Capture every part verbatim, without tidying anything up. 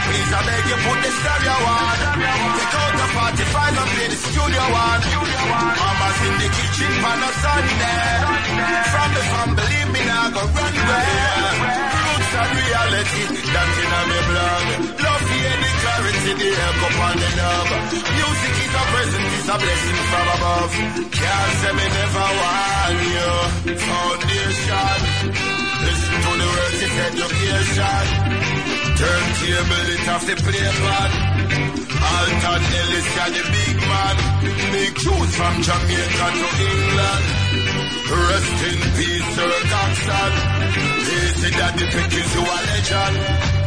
please, I beg you put the stereo on. Take out the forty-five and play the studio one. Mama's in the kitchen on a Sunday. From the farm, believe me, now go run where. Roots and reality, that's in my blood. Love here, the clarity, the echo on the knob. Music is a present, is a blessing from above. Can't say me never want you. Foundation, listen to the words of education. Turntable, it off the playpad. Alton Ellis, you're the big man. Big tunes from Jamaica to England. Rest in peace, Sir Coxon. They say that the pick is you a legend.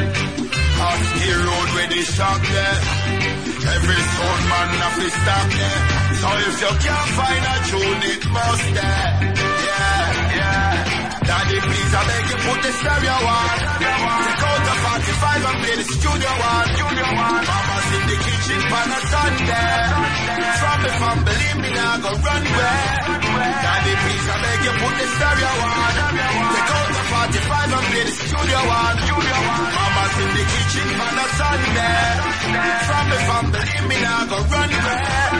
Husky road where they shock there. Every sound man have to stop there. So if you can't find a tune, it must there. Yeah, yeah. Daddy, please, I beg you put the stereo on. Take out the forty-five and play the studio one. Mama's in the kitchen on a Sunday. From the farm, believe me, now go run where. Daddy, please, I beg you put the stereo on. Take out the forty-five and play the studio one. Mama's in the kitchen on a Sunday. From the farm, believe me, now go run where.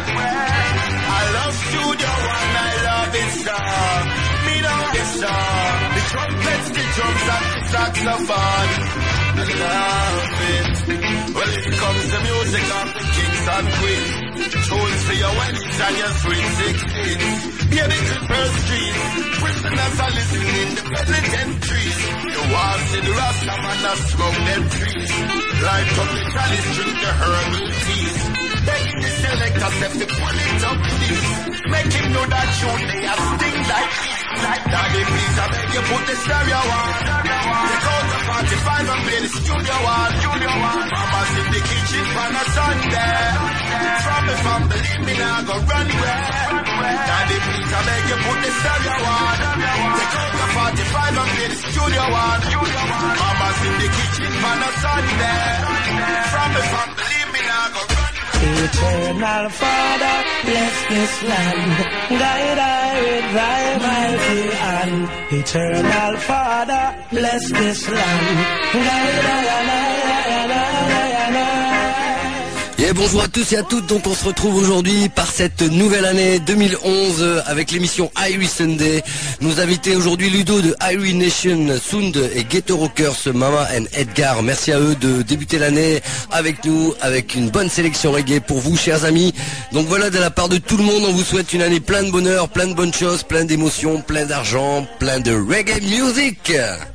I love studio one, I love it, sir. Me know this song. The trumpets, the drums, and the saxophone. I love it. Well, it comes to music of the kings and queens. Tunes for your weddings and your sweet sixteens. Baby, Clipper Street. Prisoners are listening to penitentiaries. You want to see the Rasta man that smoke them trees. Light up the chalice, drink the herbal teas. Begging the selector, step to pull it up, please. Make him know that you they are sting like this. Like Daddy, please, I beg you put the stereo on. Take out the forty-five and play the studio one. Mama's in the kitchen on a Sunday. From the farm, believe me, now go run where. Daddy, please, I beg you put the stereo on. Take out the forty-five and play the studio one. Mama's in the kitchen on a Sunday. From the farm, believe me, now go run. Eternal Father, bless this land, guide I with thy mighty hand. Eternal Father, bless this land, guide I and I and I and I. Et bonjour à tous et à toutes, donc on se retrouve aujourd'hui par cette nouvelle année deux mille onze avec l'émission Irie Sunday. Nous invités aujourd'hui Ludo de Irie Nation, Sound et Ghetto Rockers, Mama and Edgar. Merci à eux de débuter l'année avec nous, avec une bonne sélection reggae pour vous chers amis. Donc voilà, de la part de tout le monde, on vous souhaite une année pleine de bonheur, plein de bonnes choses, plein d'émotions, plein d'argent, plein de reggae music.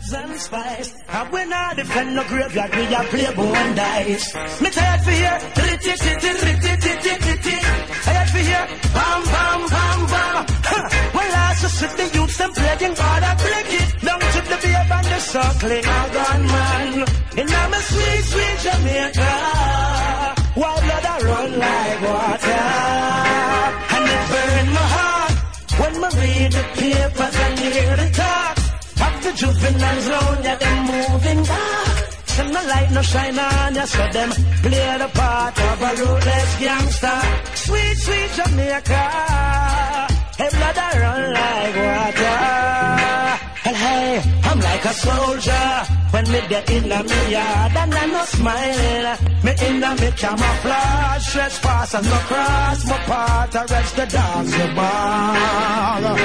And when I defend the graveyard, we are play bone dice. Me tired for here, ritty titty ritty titty titty. Tired for here, bam bam bam bam. Huh. Well, I just sit the youths and playing God, I break it down to the babe and the circling a gunman. And I'm a sweet, sweet Jamaica. While blood I run like water, and it burn my heart when I read the papers and hear the talk. The juveniles round ya, them moving back. Send the light no shine on ya, so them play the part of a ruthless gangster. Sweet, sweet Jamaica, hey blood I run like water. And hey, I'm like a soldier when me get in a me yard and I no smile. Me in a me camouflage, stretch pass and no cross my part. I rest the dogs the bar.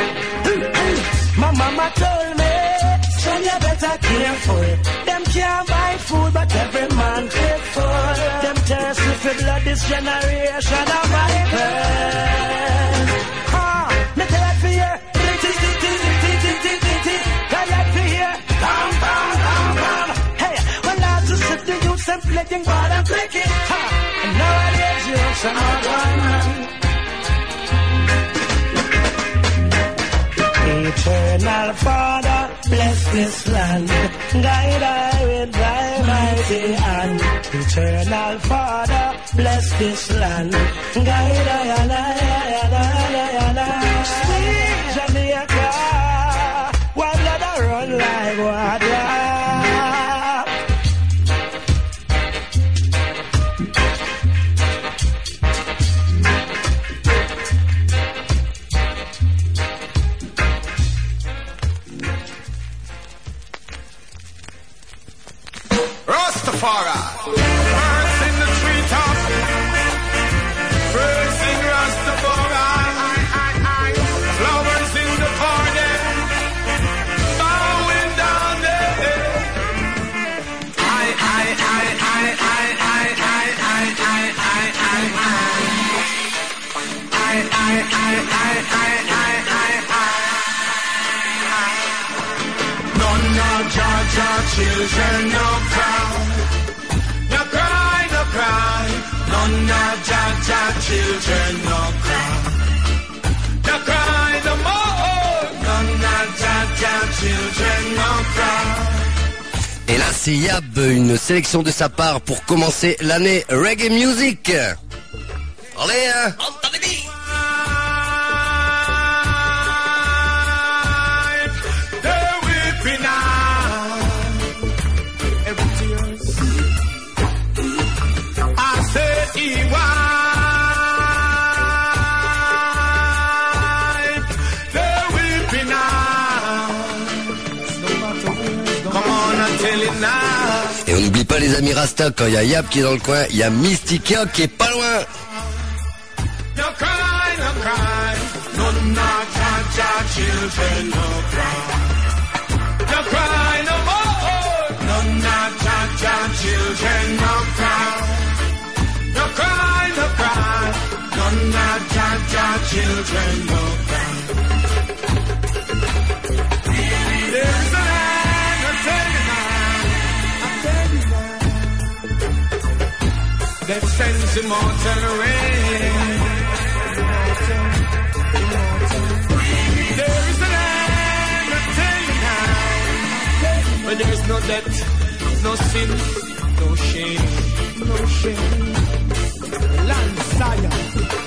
My mama told me, son, you better careful. Them can't buy food, but every man grateful. Them thirsty for blood, this generation of my friends. Ah, me tell it for you. Tired for you. Bam, bam, bam, bam. Hey, when I just sit the youths and playing God and cricket. Ha, and nowadays youths are not one man. Eternal Father, bless this land, guide I with thy mighty hand. Eternal Father, bless this land, guide I and I and I and I. Sweet Jamaica, while blood I run like water. Rastafari. Rastafari. Birds in the treetop, praising Rastafari. Flowers in the garden, bowing down there. I, I, I, I, I, I, I, I, I, I, I, I, I, I, I, I, I. None of Georgia children no cry, no cry, no cry. None of Georgia children no cry, no cry no more. None of Georgia children no cry. Et là c'est Yab, une sélection de sa part pour commencer l'année Reggae Music. Allez hein. Et on n'oublie pas les amis Rasta, quand il y a Yab qui est dans le coin, il y a Mystica qui est pas loin. No cry, no cry, none of Jaja children no cry. No cry no more, none of Jaja children no cry. No cry, no cry, none of Jaja children no cry. There's a land, I tell you now, that sends immortal rain. There is a land, I tell you now, where there is no death, no sin, no shame, no shame. Land Zion.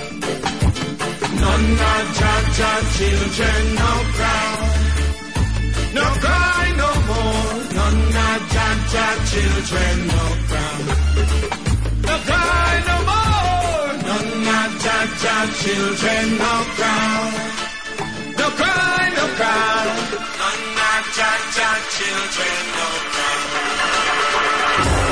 None of Jaja children no cry, no cry no more. None of Jaja children no cry. No cry no more, none of Jaja children no cry. No cry, no cry, none of Jaja children no cry.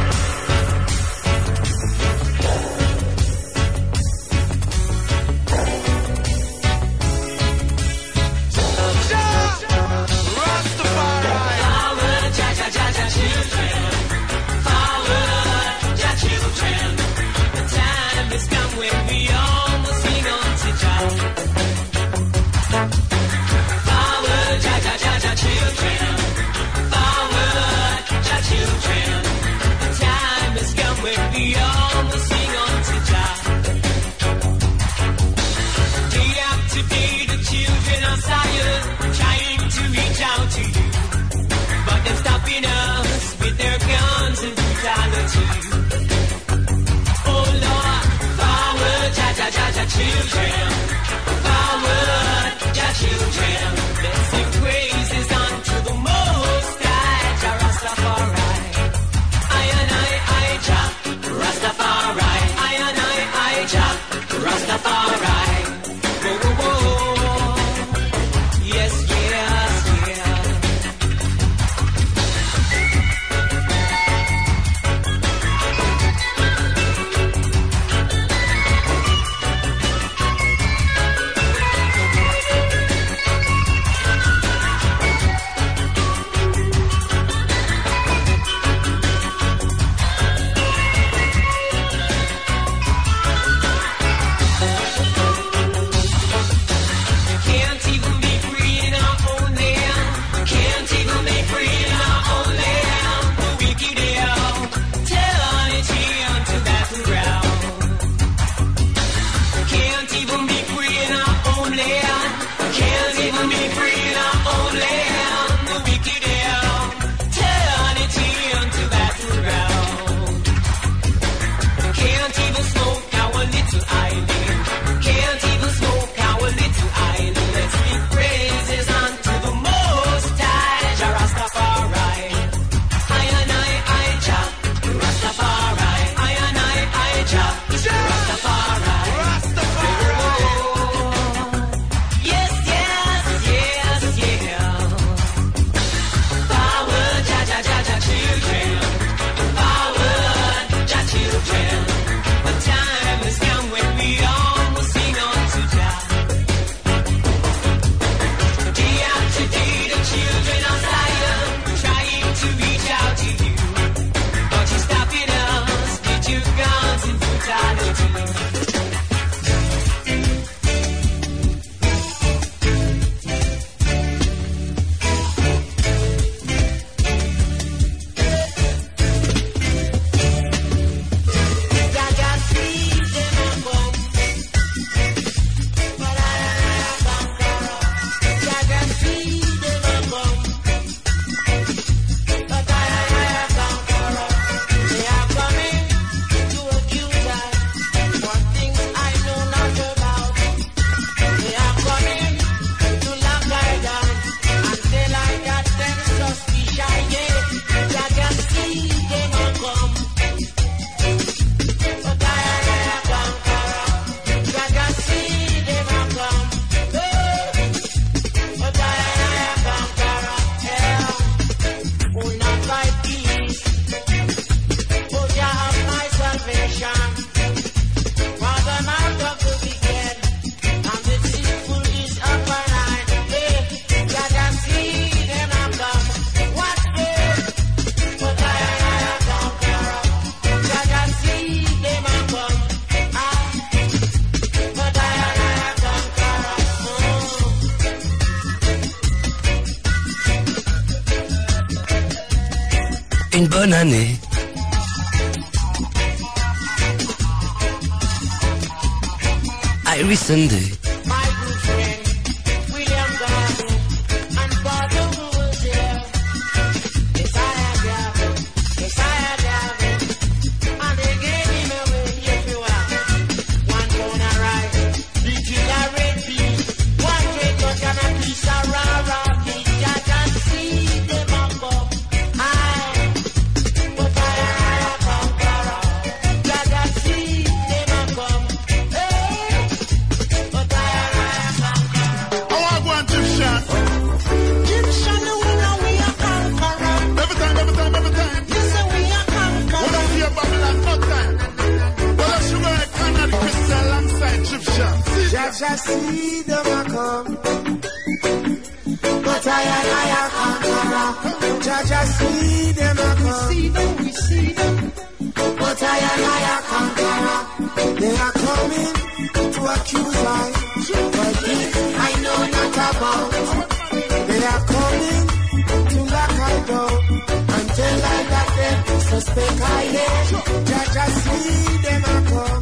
Children, forward, your children, let's sing praises unto the Most High, Jah Rastafari. I and I, I Jah Rastafari. I and I, I Jah Rastafari. Whoa, whoa, whoa. Yes, yes, yeah. bonne année. Irie Sunday. My good friend, William Garvey, and Father was there. Yes, I have Garvey, yes, I have Garvey, and they gave him away, yes, you are. One pound of rice, three kilo red beans, one great cut and a piece of raw, raw meat. Just a see them a come, aye, but I am a conqueror. Just a see them a come, hey. But I am a conqueror. I want to go and tip shot. Egyptian, the winner, we a conqueror. Every time, every time, every time. You say we a conqueror. When I hear Babylon, no time. Well, I should wear a can of the crystal alongside chip shot. See that? Just a see them a come. But I am a conqueror. Just a see them a come. We see them, we see them. But I am a conqueror. They are coming to accuse I. But this I know not about. They are coming to lock I down and tell I that them suspect I hate. Just a see them a come.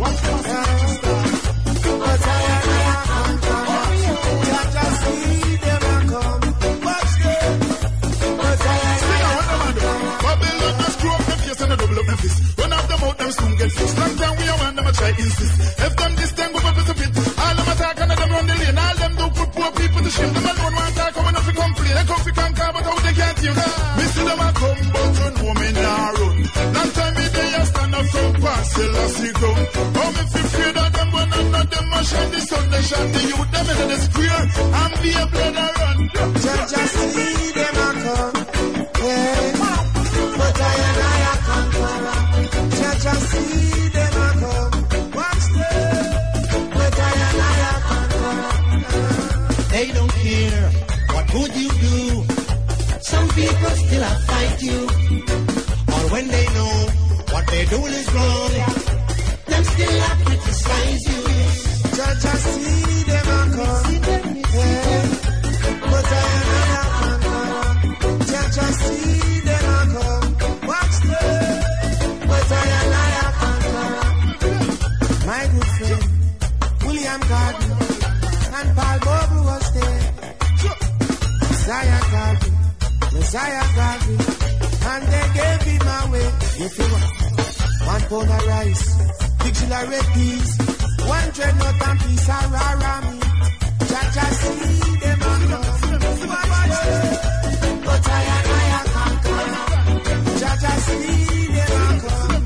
But I am a conqueror. Just a see them a come. Watch them. But I am See now, a what am I doing? Babylon has screw up them face and a double up them fist. Run up them out, them soon get fixed. Long time we are one, them a try insist. If them this time go up with a pit, all them attack and them run the lane. All them do put poor people to shame. Them alone want talk, coming up to complain. They come to conquer, but how they can't hear. Me see them a come, but you know me nah run. Long time me they a stand up from parcel a see ground. How me feel afraid of them when none of them a shine the sun. They shine the youth, them into the square and be a blood a run. Just a see them a come. Yeah. But I am a conqueror. Just a see them a come. Watch them. But I am a conqueror. They don't care what good you do. Some people still a fight you. Or when they know what they're doing is wrong, them still a criticize you. Just a see them a come. Yeah. But I am a conqueror. Just a see them a come. Watch them. But I am a conqueror. My good friend, William Garvey, and Paul Bogle was there. Messiah Garvey, Messiah Garvey, and they gave him away. If you want one pound of rice, big kilo red peas, one dreadnought and piece of raw raw meat. Jaja see them a come. Watch them. But I am a conqueror. Jaja see them a come.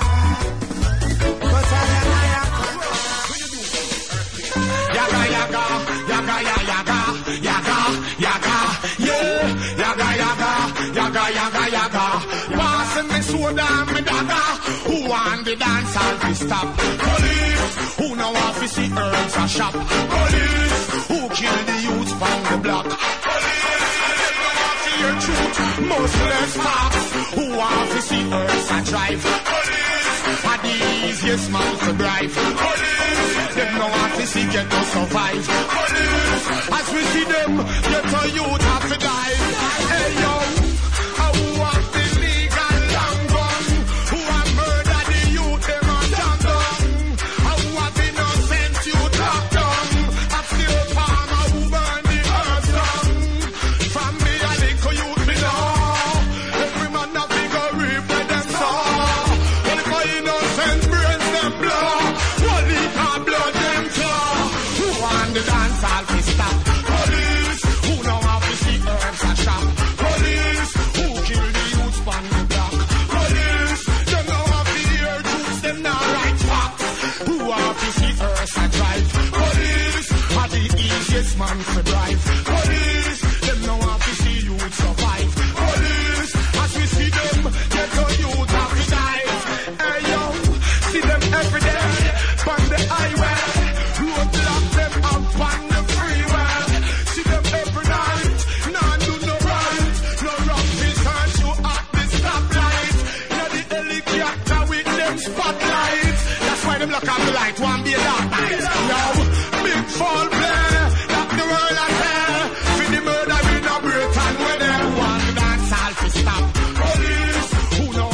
But I am a conqueror. Yaga, yaga, yaga, yaga, yaga, yaga, yeah. Yaga, yaga, yaga, yaga, yaga. Passing me soda and me dagga. Who want the dance all to stop? Police, who know if you see herbs a shop? Police, who kill the youth from the block? Police, they know if you hear truth. Most less talks. Who want to see herbs a drive? Police, are the easiest man to bribe. Police, they know if you see get to survive. Police, as we see them, get a youth have to die. Hey yo, who want the legal long gun? Who have murdered the youth, them a jam down. Who have innocent youth locked down. Have still farmer who burn the earth down. From me a little youth me know. Every man a figure reap where them saw. Well if my innocent brains them blow. One liter blood them claw. Who want the dance all to stop? Police, who know how to see herbs a shop? Police, who kill the youth from the block? Police, them know how to hear truths, them not right facts. Who have to see herbs a drive? Police, are the easiest man to drive. Police, them know how to see youth survive. Police, as we see them, get the youth have to die. Hey yo, see them every day, on the highway. Roadblock them up on the freeway. See them every night, nah do no right. No rock research you at the stoplight. Now the helicopter with them spotlights. That's why them lock up the light, one be a dark night. Now, big fall play, that the world I tell. For the murder in a Britain where they want to dance all to stop. Police, who know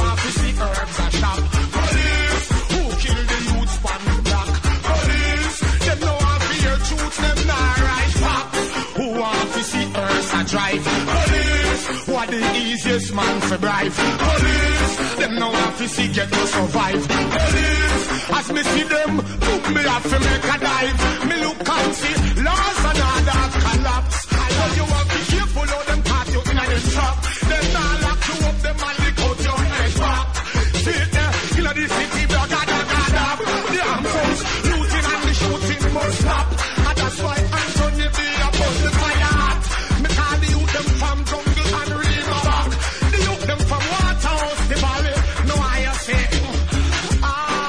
are the easiest man for bribe. Police, them now have to see get to survive. Police, as me see them, look me have to make a dive. Me look and see, lost and all that collapse. So you have to be careful of them caught you in a trap. Them not lock you up, them and lick out your head back. See it there, you know the city, blah, blah, blah, blah, blah. The armed force, looting and the shooting must stop. And that's why Anthony B above the fire. Me call the youth them from jungle and river back. The youth them from Waterhouse, the valley. No, I say, ah,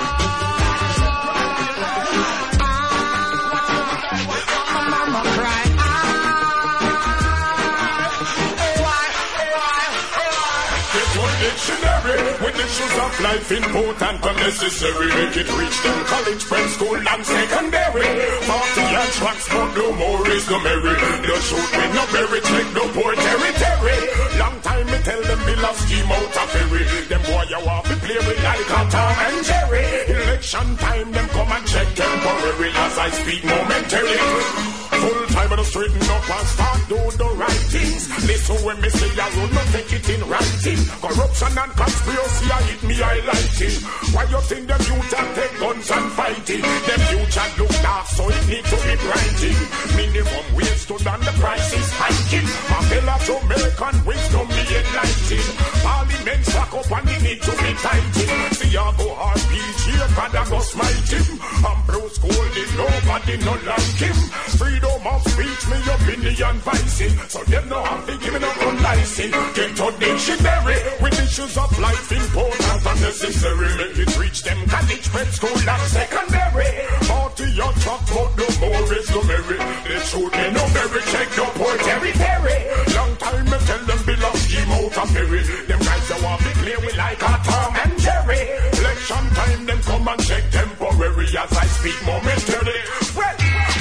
ah, mama cry, ah, why, why, why? Get one dictionary with issues of life important and necessary. Make it reach them college, prep school and secondary. Forty and tracks, but no more is no merry. No shoot me, no berry, check no poor territory. Long time me tell them me love scheme out of ferry. Them boy you want to play with like a Tom and Jerry. Election time them come and check temporary as I speak momentary. Full time on the straighten up and start do the right things. Listen when me say I will not take it in writing. Corruption and conspiracy I hit me I like it. Why you think them youth and take guns and fighting? Them future look dark so it need to be brighting. Minimum wage stood and the price is hiking. My fellow Jamaican wisdom me enlighten. Parliament slack up and they need to be tighten. See I go hard P G God I go smite him. And Bruce Goldie nobody no like him. Freedom of speech, me opinion vicing. So them no have to give me no gun license. Get to dictionary with issues of life important and necessary. Make it reach them college, prep school and secondary. Forty your truck, but no more is no merry. They shoot me no berry, check no poor territory. Long time me tell them be love scheme out of ferry. Them guys that want me play with like a Tom and Jerry. Election time them come and check temporary as I speak momentarily. Well,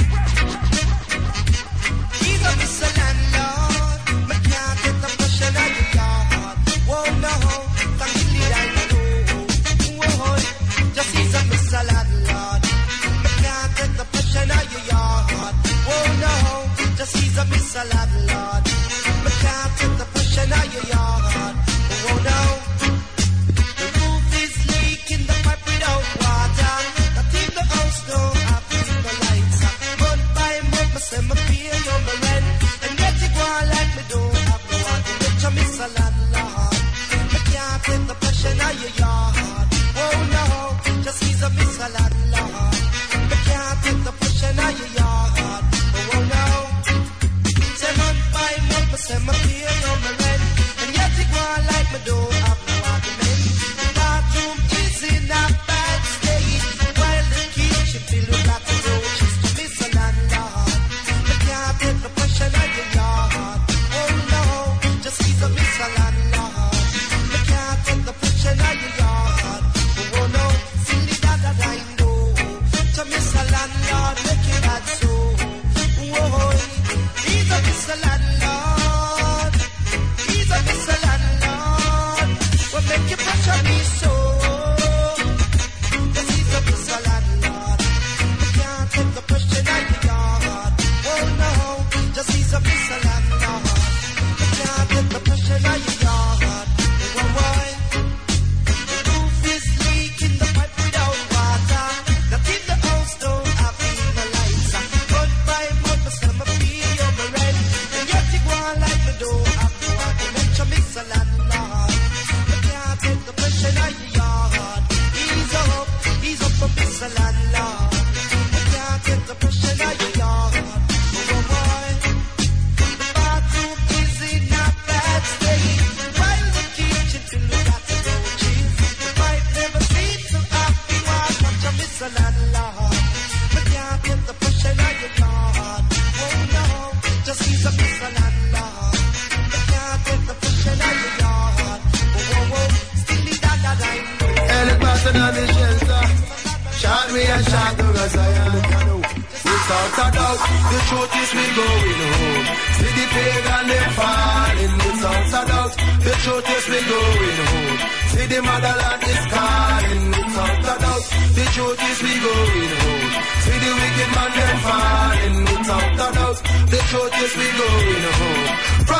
Mister Landlord, me can't get the pressure out your yard. Whoa, no, thank you, I know. Whoa, just he's a Mister Landlord. Me can't get the pressure out your yard. Whoa, no, just he's a Mister Landlord. Me can't get the pressure out your yard. Whoa, no, the roof is leaking, the pipe without water. Not in the house, no, I've seen the lights. Run by month, me say me pay you my rent. Like me don't have no argument, you miss a landlord. Me can't take the pressure out your yard. Oh no, just he's a miss a landlord. Me can't take the pressure out your yard. Oh no, say month by month, me say me pay you my rent, and yet you go on like me don't have no argument. The bathroom is in a bad state, while the kitchen filled with lots of roaches. You miss a landlord. Me can't take the pressure out your yard. He's a Mister Landlord. Me can't take the pressure out your yard. Oh no, silly that that I know. To Mister Landlord, make it bad so. Oh, he's a Mister Landlord. He's a Mister Landlord. Well, make your pressure me so. Yes, he's a Mister Landlord. Me can't take the pressure out your yard. Oh no, just he's a Mister Landlord. The pressure out your yard. Oh, boy. The roof is leaking, the pipe without water. Not in the house, don't have the lights. Month by month, I sell my fee on my rent. And yet you go on like me don't have no argument. You miss a landlord. You can't take the pressure out your yard. Ease up, ease up for Mister Landlord. You can't take the pressure out your yard. Oh, boy. The bathroom is in a bad state. While the kitchen filled with lots of roaches. The pipe never seems to have been washed. But you miss a landlord. But can't get the pressure out your yard. Oh no, just he's a Mister Landlord. But can't get the pressure out your yard. Oh, oh, oh, still the dad that I know. Any person on the shelter, shot me and shot the Zion. Without a doubt, the truth is we going home. See the pagan them falling. Without a doubt, the truth is we going home. See the motherland is calling. Without a doubt, the truth is we going home. See the wicked man them falling. Without a doubt, the truth is we going home.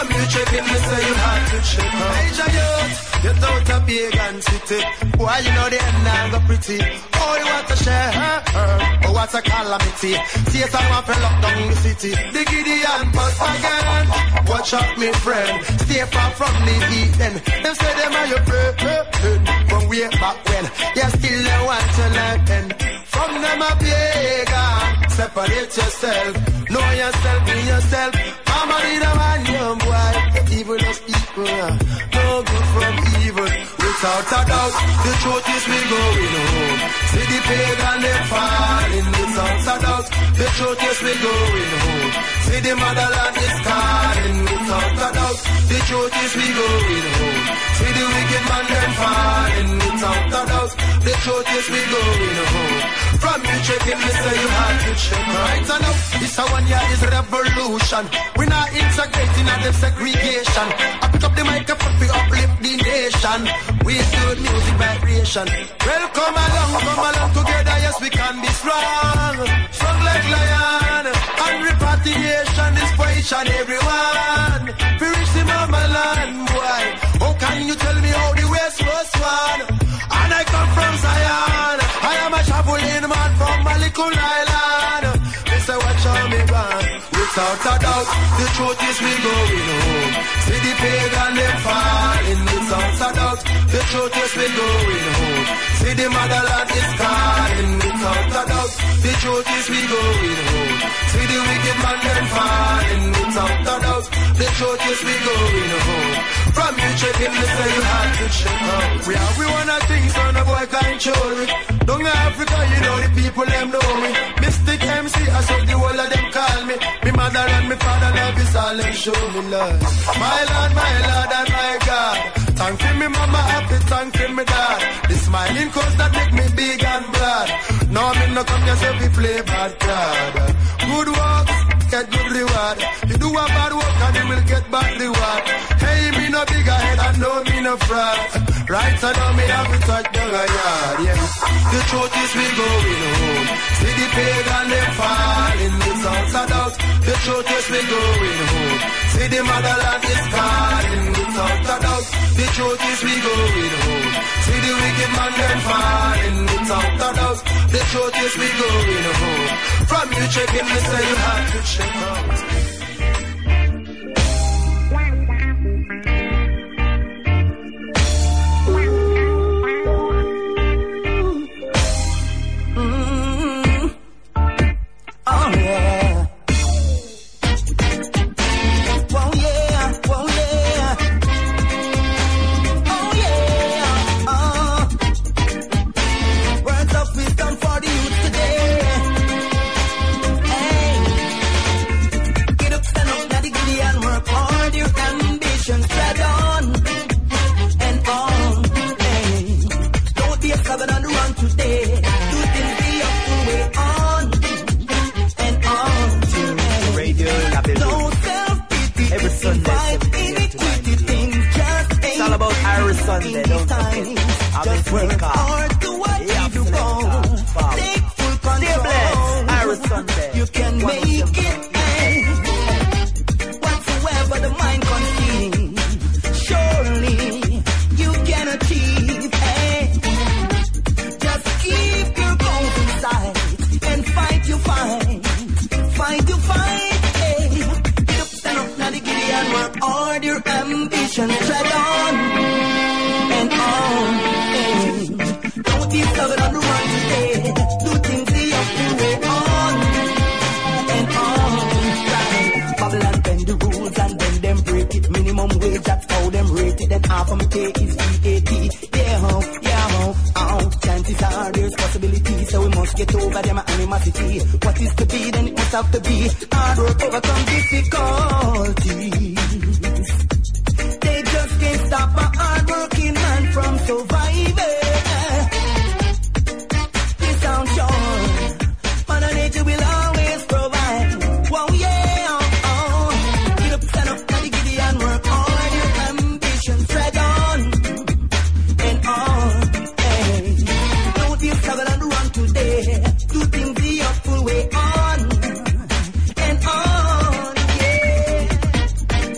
From you checking me say you had to check out. Major youth, you're out of pagan city. Why you know the end now go pretty? Oh, you want to share her? Oh, what a calamity. Satan want to lock down the city. The Gideon bust again. Watch out, me friend. Stay far from the heathen. Them say them are your friend. From way back when. You still don't want to learn. From them a pagan. Separate yourself. Know yourself, be yourself. Mama need a man, young boy. Evilest people. No good from evil. Without a doubt, the truth is we going home. See the pagan them falling. Without a doubt, the truth is we going home. See the motherland is calling. Without a doubt, the truth is we going home. See the wicked man them falling. Without a doubt, the truth is we going home. From you checking me say you had to check right enough. This a one year is revolution. We not integrating at the segregation. I pick up the microphone to uplift the nation. We do music vibration. Well, come along, come along together. Yes, we can be strong, strong like lion. And repatriation is for each and everyone. We reach the mama land, boy. How can you tell me how the West was one? And I come from Zion. I am a traveling man from a little island. They say watch how me gone. Without a doubt, the truth is we going home. See the pagan them falling. Without a doubt, the truth is we going home. See the motherland is calling. Without a doubt, the truth is we going home. See the wicked man them falling. Without a doubt, the truth is we going home. From you checking me say you had to check out. We are we wanna think so no boy can't show me. Down in Africa you know the people them know me. Mystic M C I saw the whole of them call me. Me mother and me father love is all them show me love. My Lord, my Lord and my God. Thank you me mama happy, thank you me dad. The smiling cause that make me big and broad. Now me no come here so we play bad card. Good works, get good reward. You do a bad work and you will get bad reward. Hey, me no bigger head and no me no fraud. Right so now me have to touch down a yard, yeah. The truth is we going home. See the pagan them falling. Without a doubt, the truth is we going home. See the motherland is calling. Without a doubt, the truth is we going home. See the wicked man them falling. Without a doubt, the truth is we going home. From you checking me say you have to check out. Sunday, don't forget. I'm in work hard to what yeah, you do wrong. Take full control. Irish Sunday. You can make it. Whatsoever the mind conceives, surely you can achieve. Hey. Just keep your goals in sight and fight you fight. Fight you fight. Hey. Get up, stand up, now the Gideon work hard your ambition. Tread on. Don't be stubborn on the run today. Do things the other way on and on. Right. Babylon bend the rules and then them break it. Minimum wage, that's how them rate it. Then half of me pay is V A T. Yeah, ho, yeah, ho, oh. Chances are there's possibility, so we must get over them animosity. What is to be, then it must have to be. Hard work overcome difficulties. They just can't stop a hard-working man from surviving. This sounds sure. Mother Nature will always provide. Whoa, yeah, oh, oh. Get up, stand up, now the Gideon work hard. Your ambition, tread on and on. Hey. Don't be struggle and run today. Do things the full way on and on, yeah.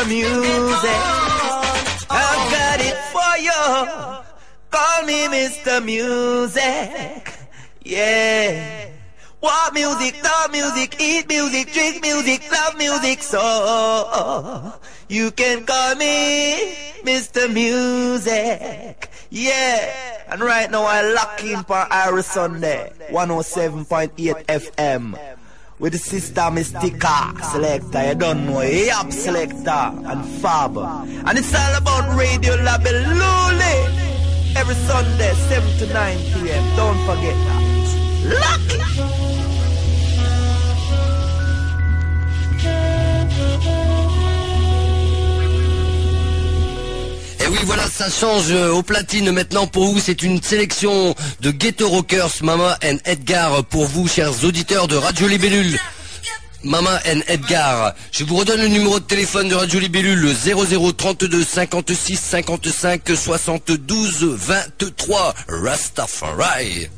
Music. I've got it for you. Call me Mister Music. Yeah. What music, love music, eat music, drink music, love music, so you can call me Mister Music. Yeah. And right now I lock in for Irish Sunday, one oh seven point eight F M. With the sister Mystica Selector, you don't know, Yap Selector and Fab. And it's all about Radio Labeluli. Every Sunday, seven to nine P M Don't forget that. Lucky! Et oui, voilà, ça change au platine maintenant pour vous. C'est une sélection de Ghetto Rockers, Mama and Edgar, pour vous, chers auditeurs de Radio Libellule. Mama and Edgar. Je vous redonne le numéro de téléphone de Radio Libellule, le zéro zéro trente-deux cinquante-six cinquante-cinq soixante-douze vingt-trois. Rastafari.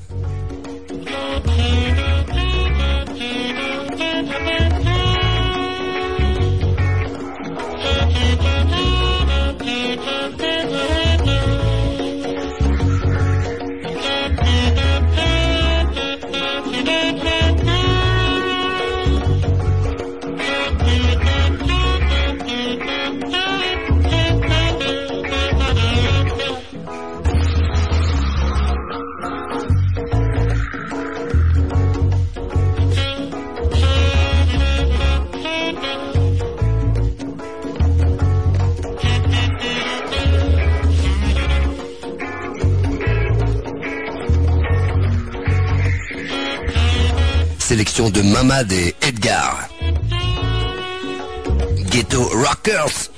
Sélection de Mamad et Edgar. Ghetto Rockers.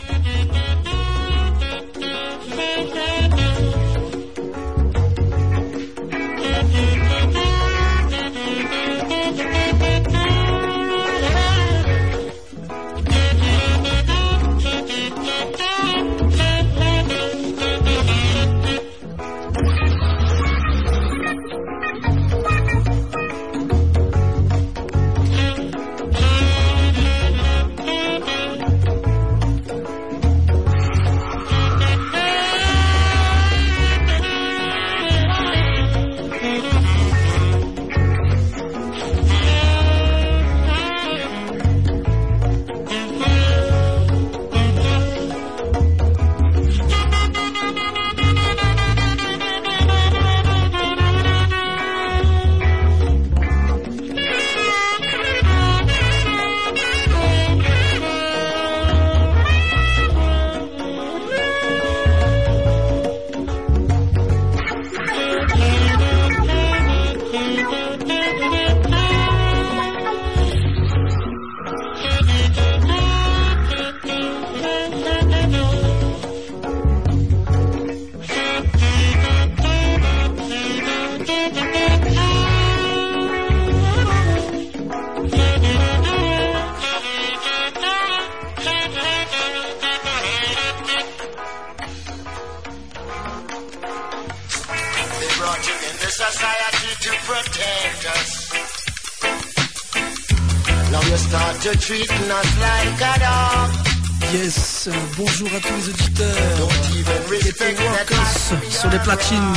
Yes, bonjour à tous les auditeurs. Ghetto Rockers sur les platines.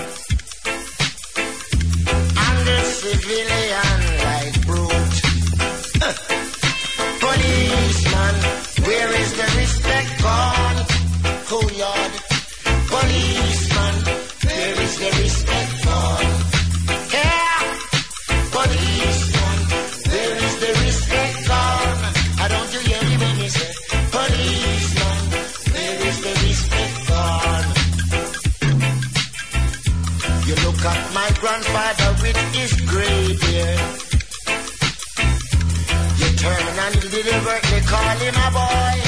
Policeman, where is the respect gone? Oh Lord, policeman, where is the respect gone? Yeah, policeman, where is the respect gone? I don't you hear me when you say, policeman, where is the respect gone? You look at my grandfather with his gray beard. Turn and deliver, they call him a boy.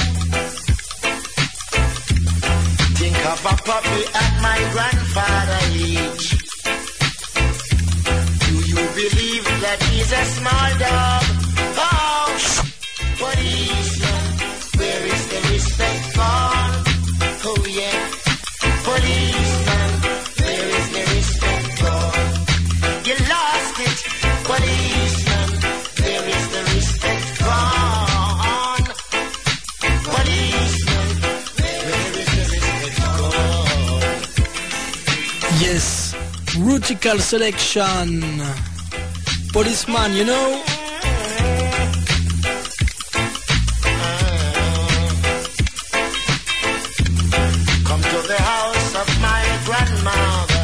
Think of a puppy at my grandfather's age. Do you believe that he's a small dog? Oh, policeman, where is the respect gone? Oh yeah, policeman, where is the respect gone? You lost it, policeman, where is the respect gone? Police, Critical Selection. Policeman, you know. Come to the house of my grandmother,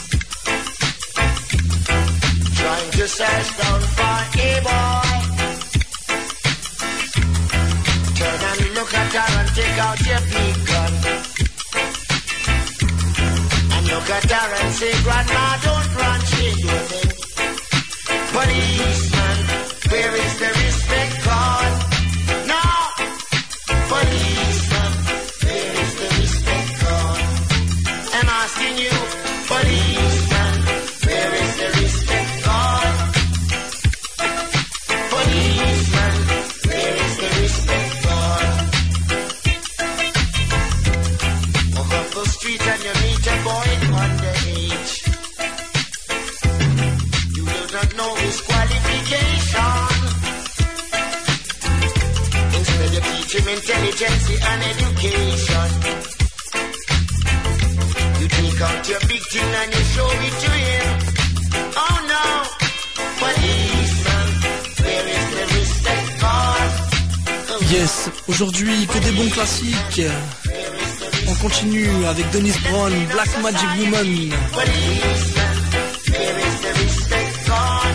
trying to search down for a boy. Turn and look at her and take out your big gun, and look at her and say, Grandma, don't run, she's doing. Policeman, where is the respect gone? No! Policeman, where is the respect gone? I'm asking you, policeman, where is the respect gone? Policeman, where is the respect gone? Walk up the street and you meet a boy underage. You do not know his qualification. Instead you teach him intelligence and education. You take out your big thing and you show it to him. Oh no, policeman, where is the respect gone? Yes, aujourd'hui que des bons classiques. On continue avec Dennis Brown, Black Magic Woman. Policeman, where is the respect gone?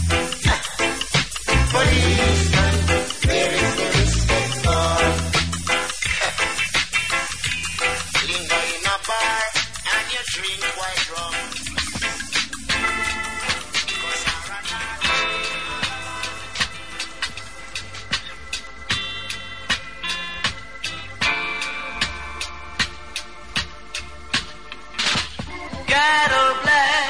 Policeman, where is the respect gone? Linger in a bar and you drink white rum. Ghetto black.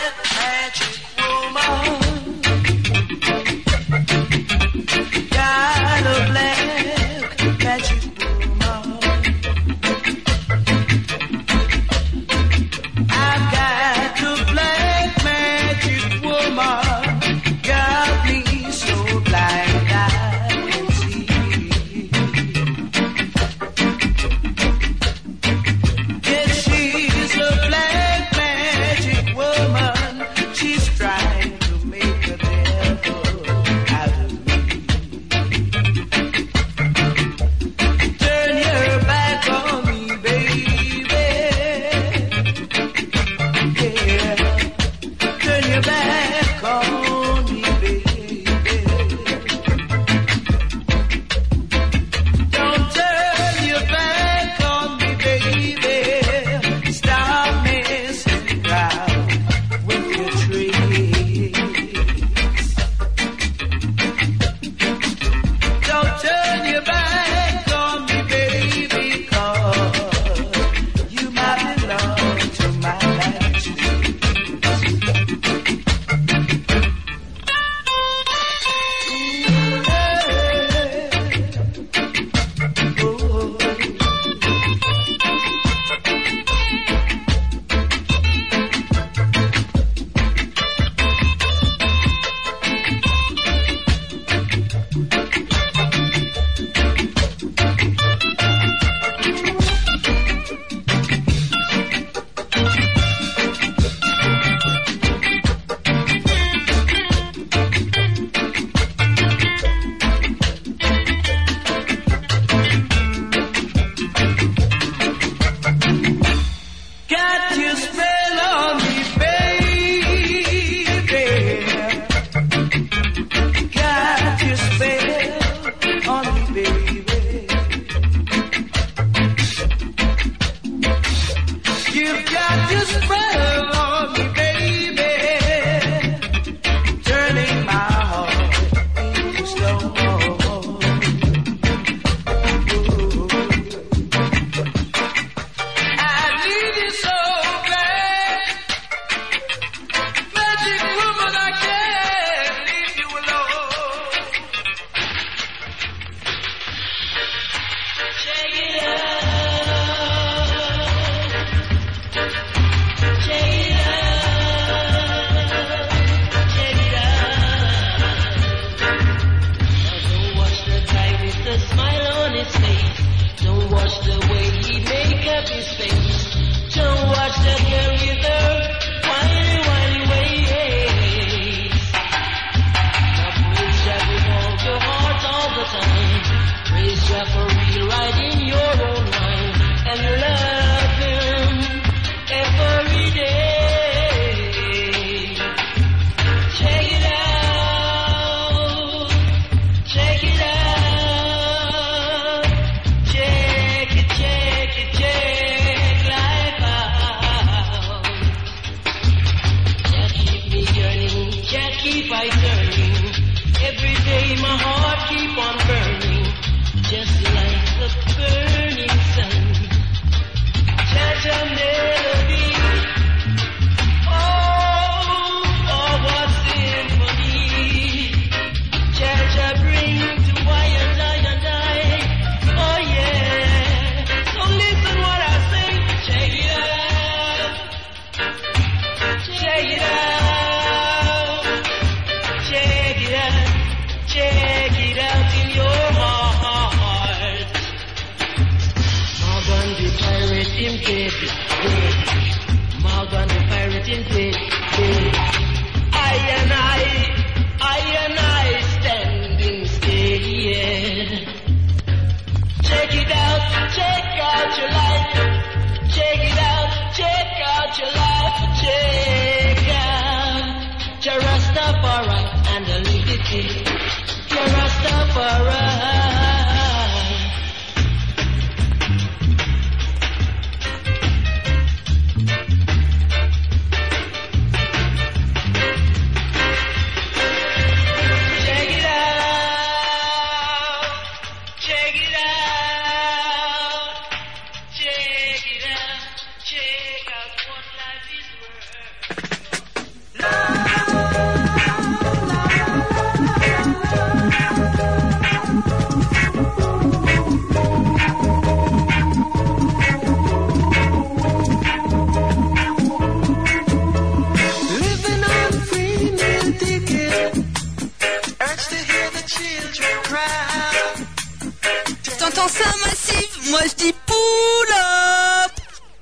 T'entends ça, Massif? Moi je dis pull up.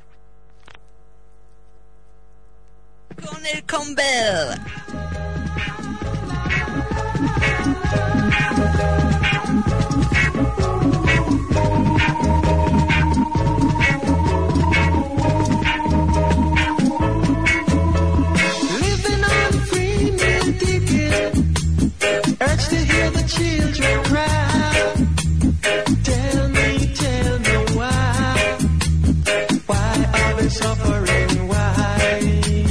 Cornel Campbell. Living on free meal ticket, urge to hear the children cry. Tell me, tell me why, why are they suffering? Why?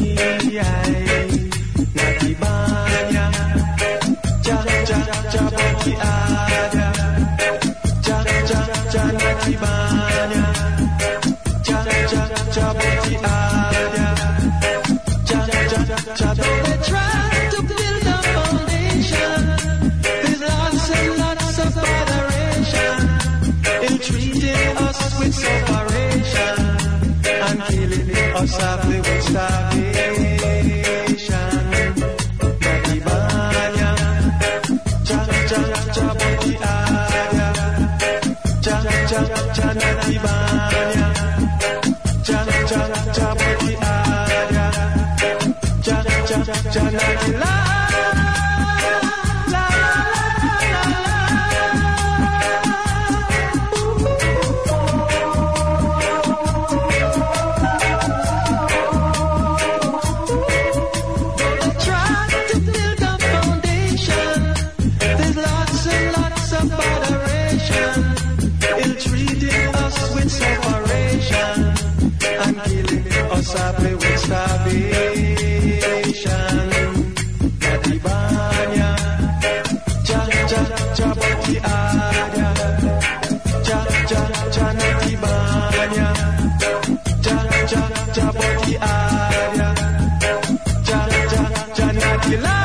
Nakibanya, ja ja ja baki ada, ja ja ja nakibanya, ja ja ja baki ada, ja ja ja. They try to build a foundation. There's lots and lots of adoration, ill-treating us with separation and killing us softly with starvation. Nakibanya, ja ja ja baki ada, ja ja ja nakibanya, ja ja ja baki ada, ja ja ja nakibanya. Softly with starvation, Nakibanya, ja ja ja baki ada, ja ja ja nakibanya, ja ja ja baki ada, ja ja ja nakila.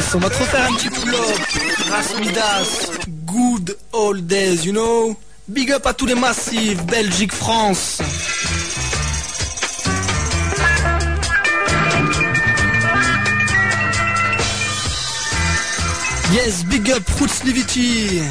On va te refaire un petit pull-up. Rasmidas, good old days, you know. Big up à tous les massifs, Belgique, France. Yes, big up Roots Livity.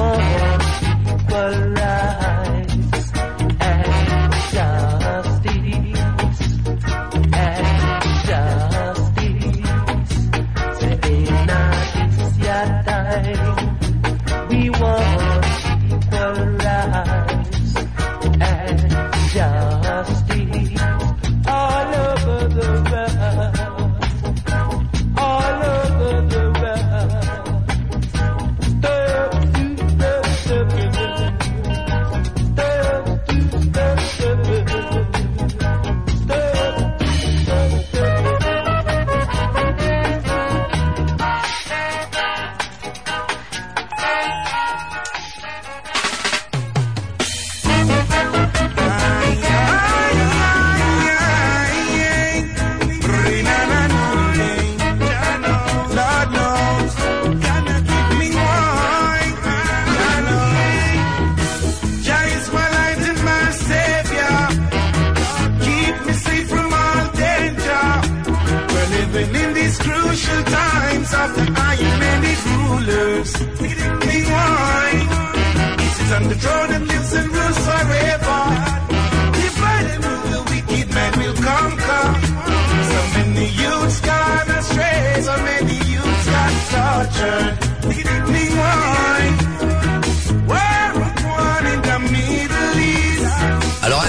Equal rights and justice.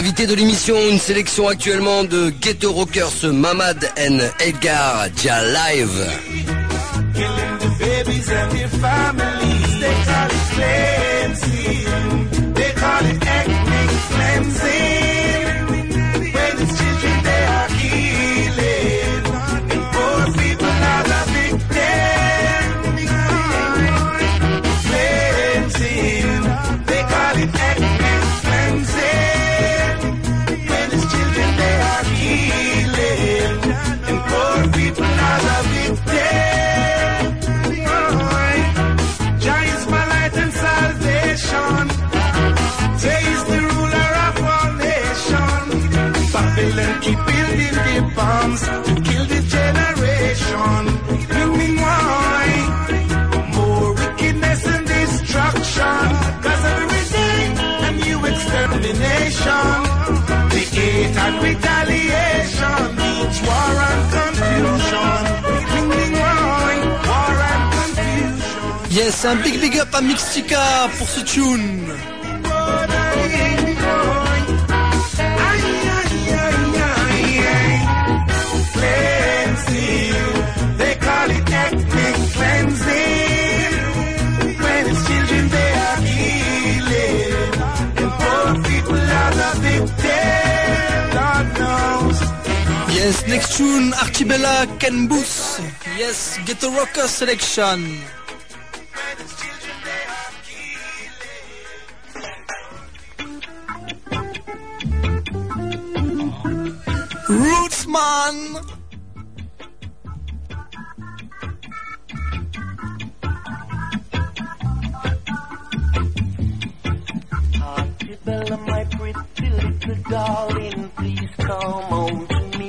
Invité de l'émission, une sélection actuellement de Ghetto Rockers, Mamad and Edgar Jah Live. Killing the babies and their families. They call it cleansing. They call it ethnic cleansing. When it's children they are killing. And poor people are the victims. Cleansing. They call it ethnic cleansing. When it's children they are killing. And poor people are the victims. Taste the ruler of all nations. Babylon keep building the bombs to kill the generation. Meaning why? More wickedness and destruction. Cause every day a new extermination. The hate and retaliation means war and confusion. Meaning why? War and confusion. Yes, un big big up à Mixtica pour ce tune. They call it ethnic cleansing. When it's children they are killing. And poor people are the victims. God knows. Yes, next tune, Archibella Ken Booth. Yes, Ghetto Rocker selection. Rootsman. Archibella, my pretty little darling, please come home to me.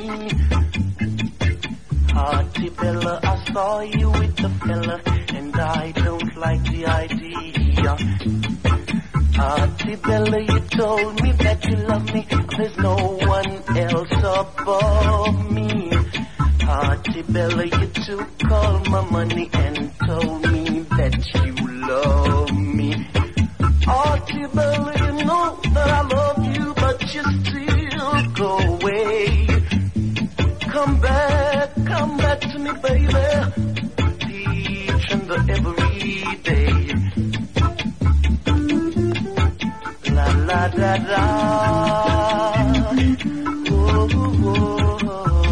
Archibella, I saw you with the fella, and I don't like the idea. Archibella, you told me that you love me, there's no one else above me. Archibella, you took all my money and told me that you love me. Archibella, you know that I love you, but you still go away. Come back, come back to me, baby, each and every day. La la da da. Oh, oh, oh.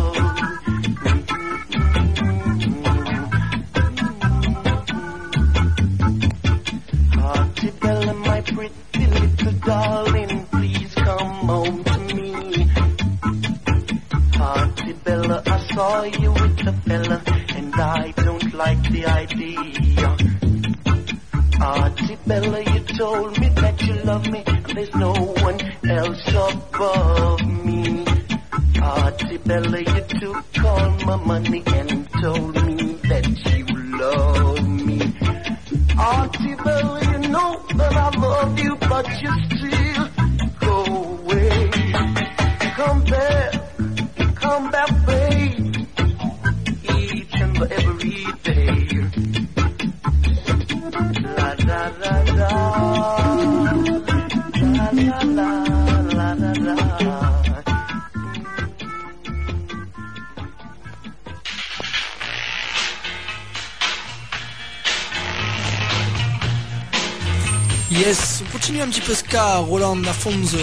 Archibella, my pretty little darling, please come home to me. Archibella, I saw you with the fella, and I don't like the idea. Archibella, you told me that you love me, and there's no one else above me. Archibella, you took all my money and told me that you love me. Archibella, you know that I love you, but you still go away. Come back, come back, babe, each and every day. La la la la, la la la, la la la. Yes, on continue un petit peu ska, Roland Afonso.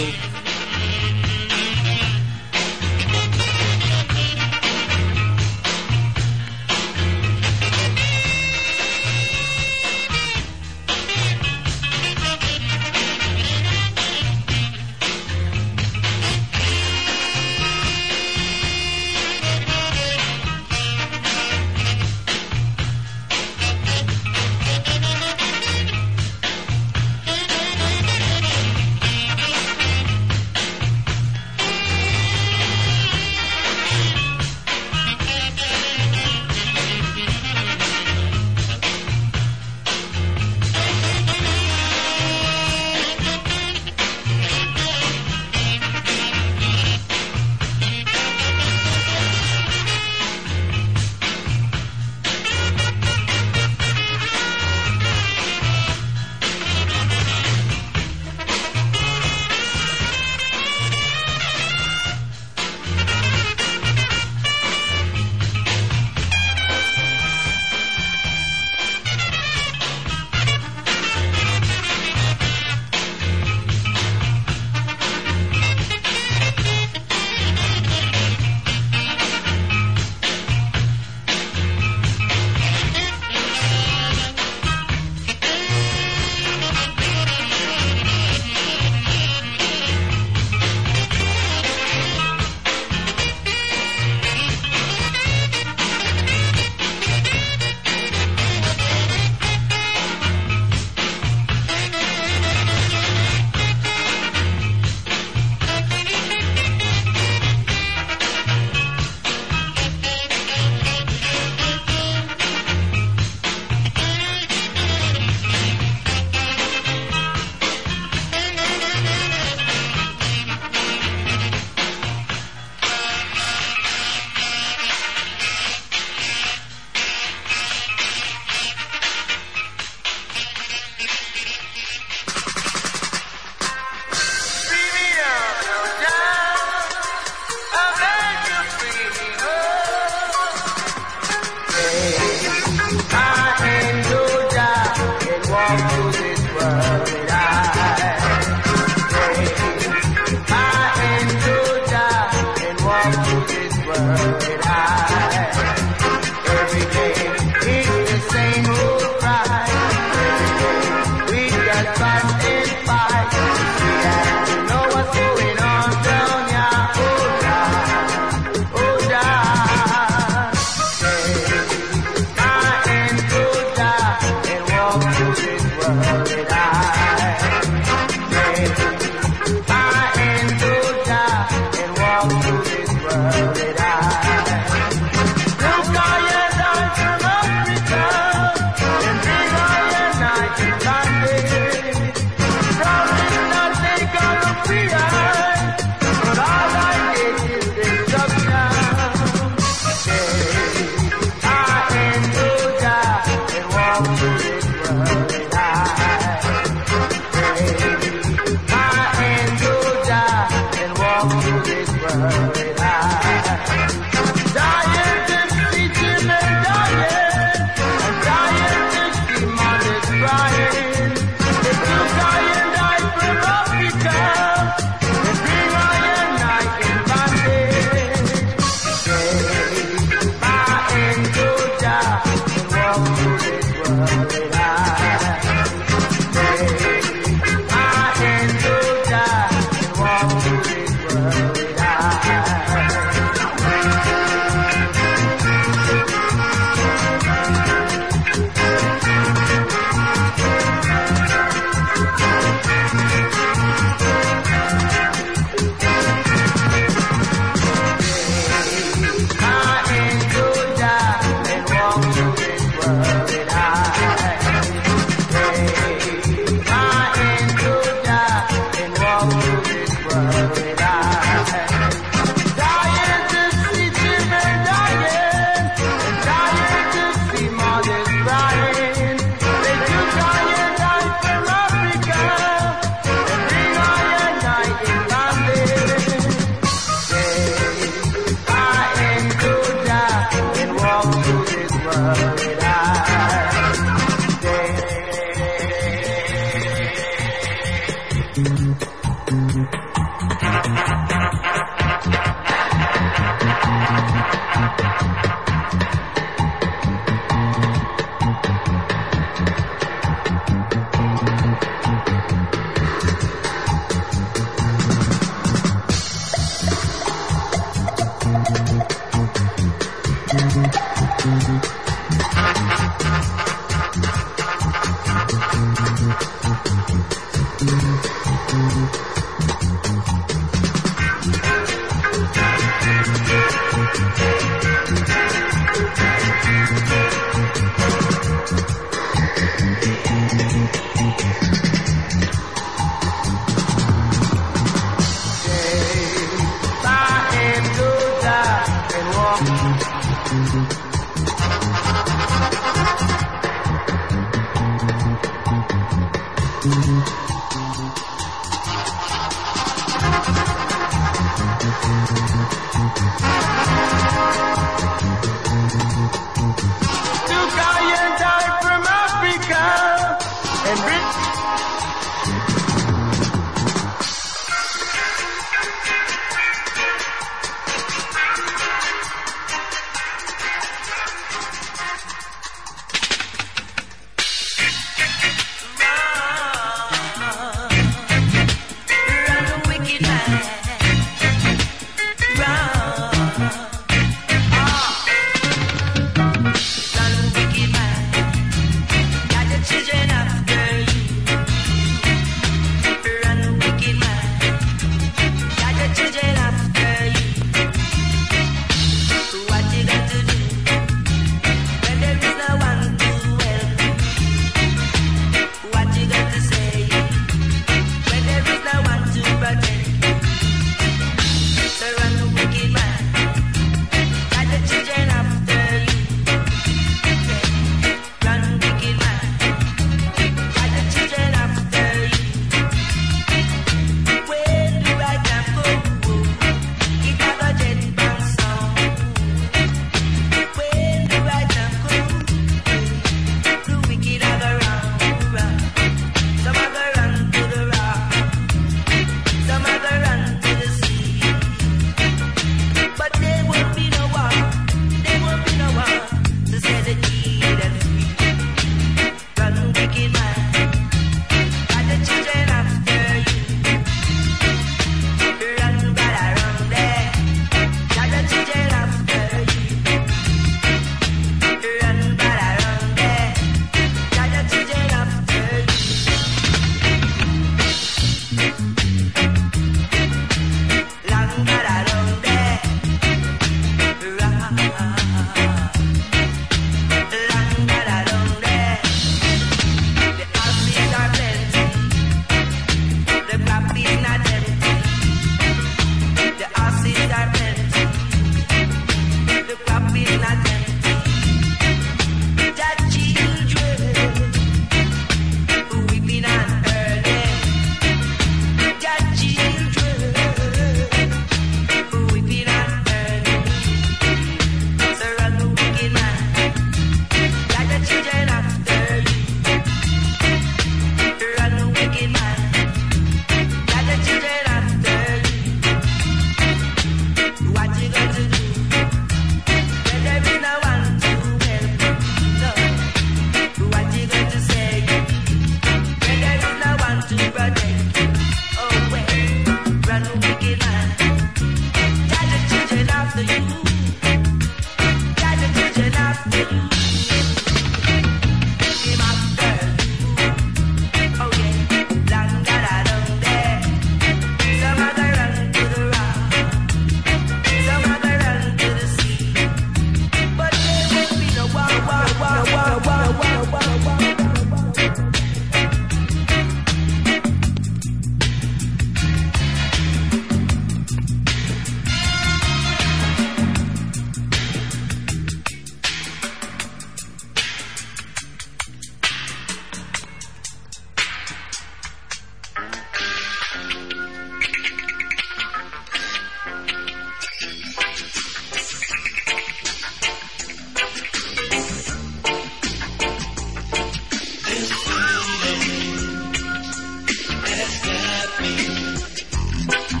worried eye. Dying to see Jim and dying, and dying to see mothers crying. They took I and I from Africa, they bring I and I in bondage. Take my hand to Jah and walk through this worried eye. Take my hand to Jah and walk through this worried eye.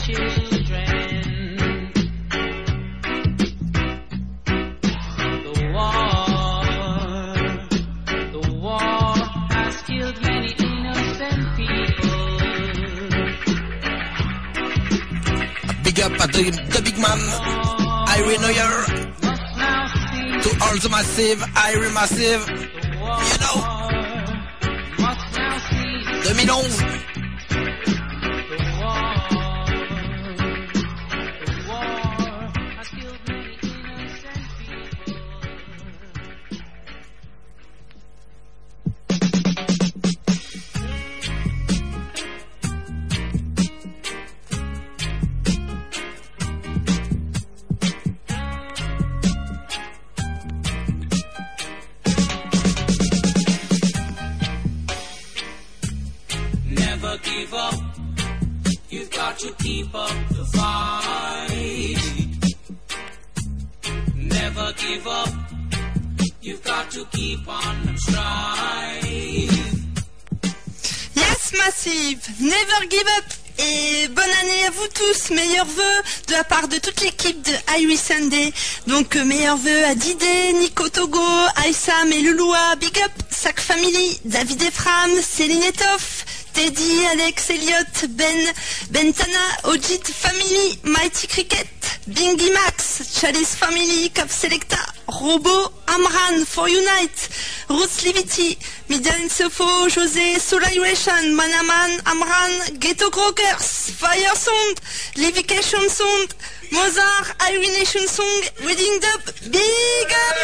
children. The war, the war has killed many innocent people. Big up at the, the big man, Irie Neuer. To all the massive, Irie Massive. You know. twenty eleven. Never give up. You've got to keep up the fight. Never give up. You've got to keep on strive. Yes, Massive, never give up. Et bonne année à vous tous, meilleurs vœux de la part de toute l'équipe de Irie Sunday. Donc euh, meilleurs vœux à Didé, Nico Togo, Aïssam et Louloua, Big Up, Sac Family, David Ephram, Céline Etoff, Teddy, Alex, Elliott, Ben, Bentana, Ojit Family, Mighty Cricket, Bingy Max, Chalice Family, Cap Selecta, Robo, Amran, For Unite, Ruth Livity, Midian Sofo, José, Solaration, Manaman, Amran, Ghetto Crockers, Fire Sound, Levication Sound, Mozart, Irie Nation Song, Wedding Dub, Big Up!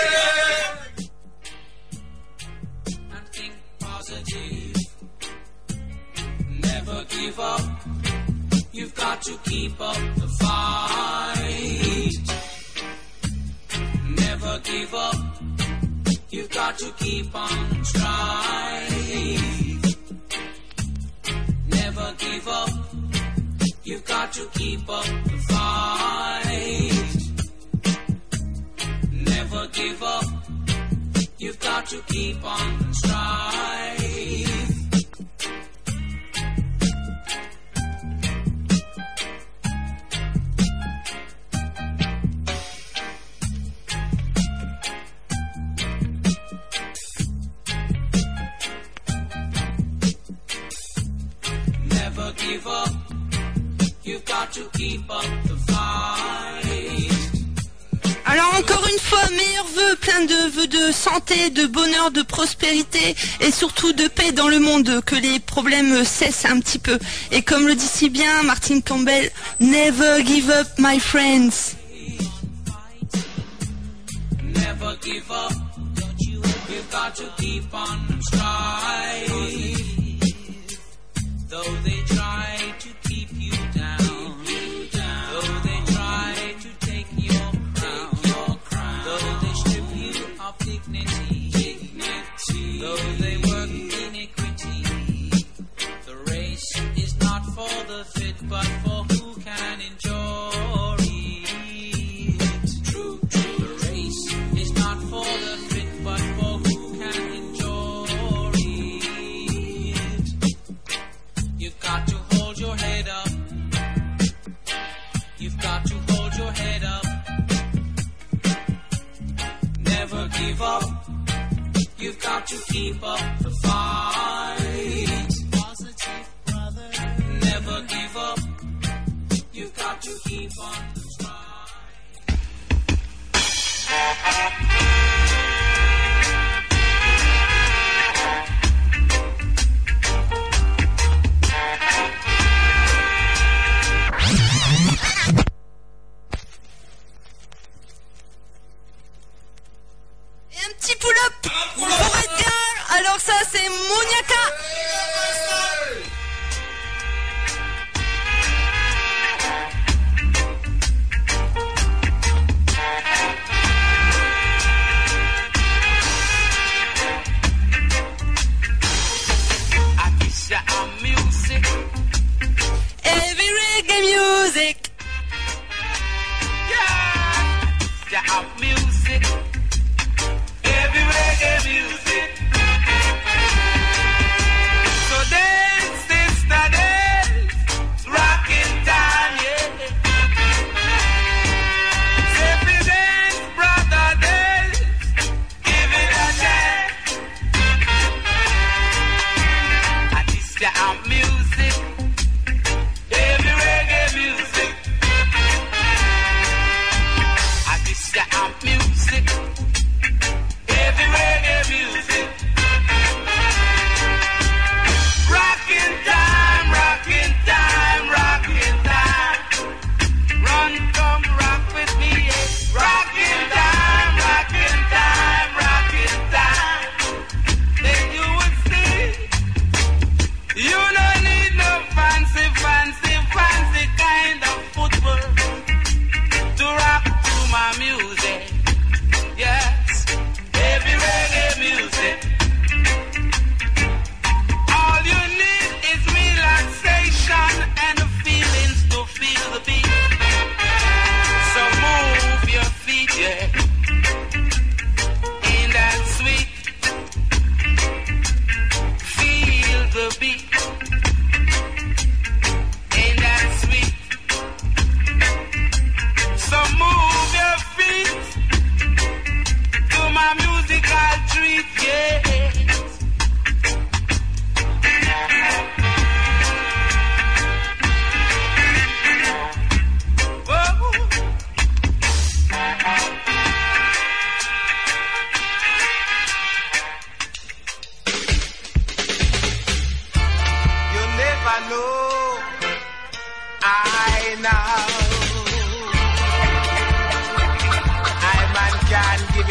And think positive. Never give up. You've got to keep up the fight. Never give up. You've got to keep on trying. Never give up. You've got to keep up the fight. Never give up. You've got to keep on trying. Never give up. You've got to keep up the fight. Alors encore une fois, meilleurs vœux, plein de vœux de santé, de bonheur, de prospérité et surtout de paix dans le monde, que les problèmes cessent un petit peu. Et comme le dit si bien Martin Campbell, never give up my friends. Never give up. You've got to keep on striving. Though they try to keep you down, though they try to take your crown, though they strip you of dignity, though they work iniquity, the race is not for the fit, but for who can endure it. True, true. The race is not for the fit, but for who can endure it. You've got to hold your head up. You've got to hold your head up. Never give up. You've got to keep up the fight. Positive brother. Never give up. You've got to keep on the stride. Et un petit pull-up pour Edgar. Alors ça c'est Moniaka. Akisha on music. Heavy reggae music. Yeah, yeah, music. Heavy reggae music. So dance, sister, dance. Rockin' time, yeah.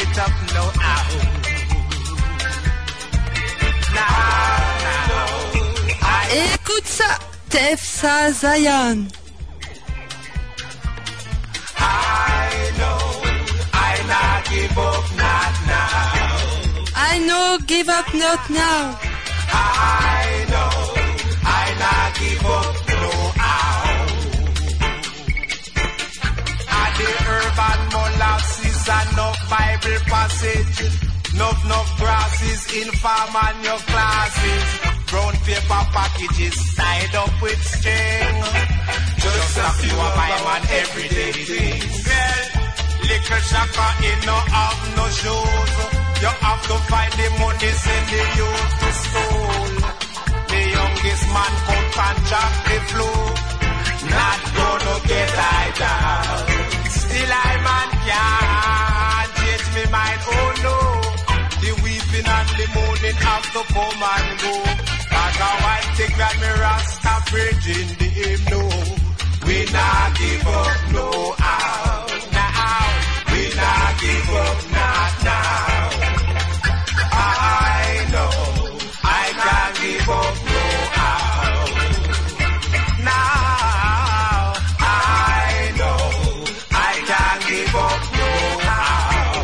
it up now. Ow. Now, now. I Écoute ça, Tefsa Zion. I know, I not give up, not now. I know, give up not now. I know, I not give up, no how. And the urban molasses and no Bible passage, no no grasses in farm and your classes. Brown paper packages tied up with string. Just a few of my man everyday things. Well, liquor shaka in no have no shoes. You have to find the money, send the youth to school. The youngest man come and jack the floor. Not gonna get I down. Still I man can't change me mind, oh no. The weeping and the mourning have to come and go. Like a white thing that me rasta bridging the hymn, no. We not give up, no how. Now, we not give up, not now. I know, I can't give up, no how. Now, I know, I can't give up, no how.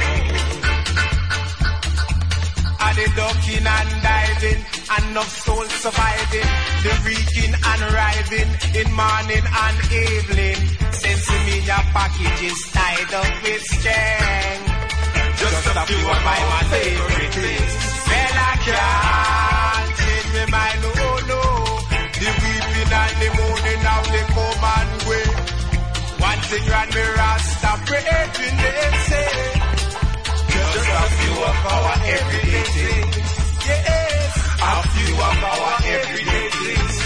Are the ducking and diving, enough soul surviving, the reeking and riving in morning and evening. Since me your package is tied up with string. Just a few of my my favorite things. Well, I can't change my mind, oh no. The weeping and the mourning now they come and go. One thing ran me rasta praising they say. Just a few of our everyday things. Yes, a few of our everyday things.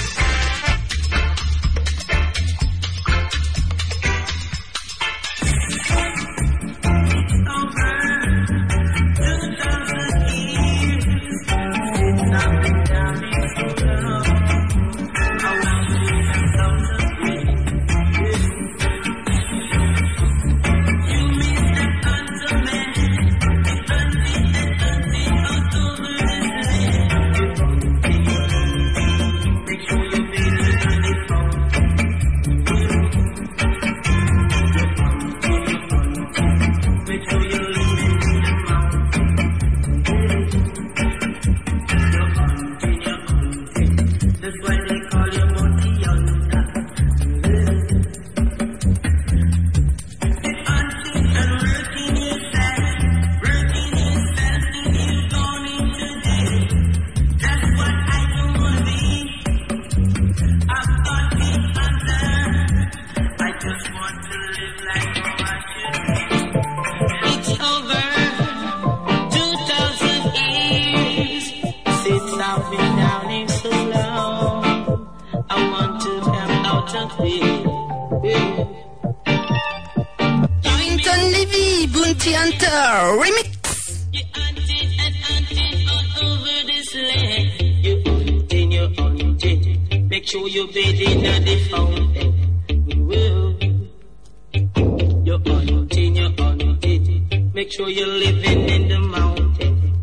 Newington Levy, Bounty Hunter, remix. You hunted and hunted all over this land. You hunting, you hunting. Make sure you're bathing at the fountain. Whoa. You hunting, you hunting. Make sure you're living in the mountain.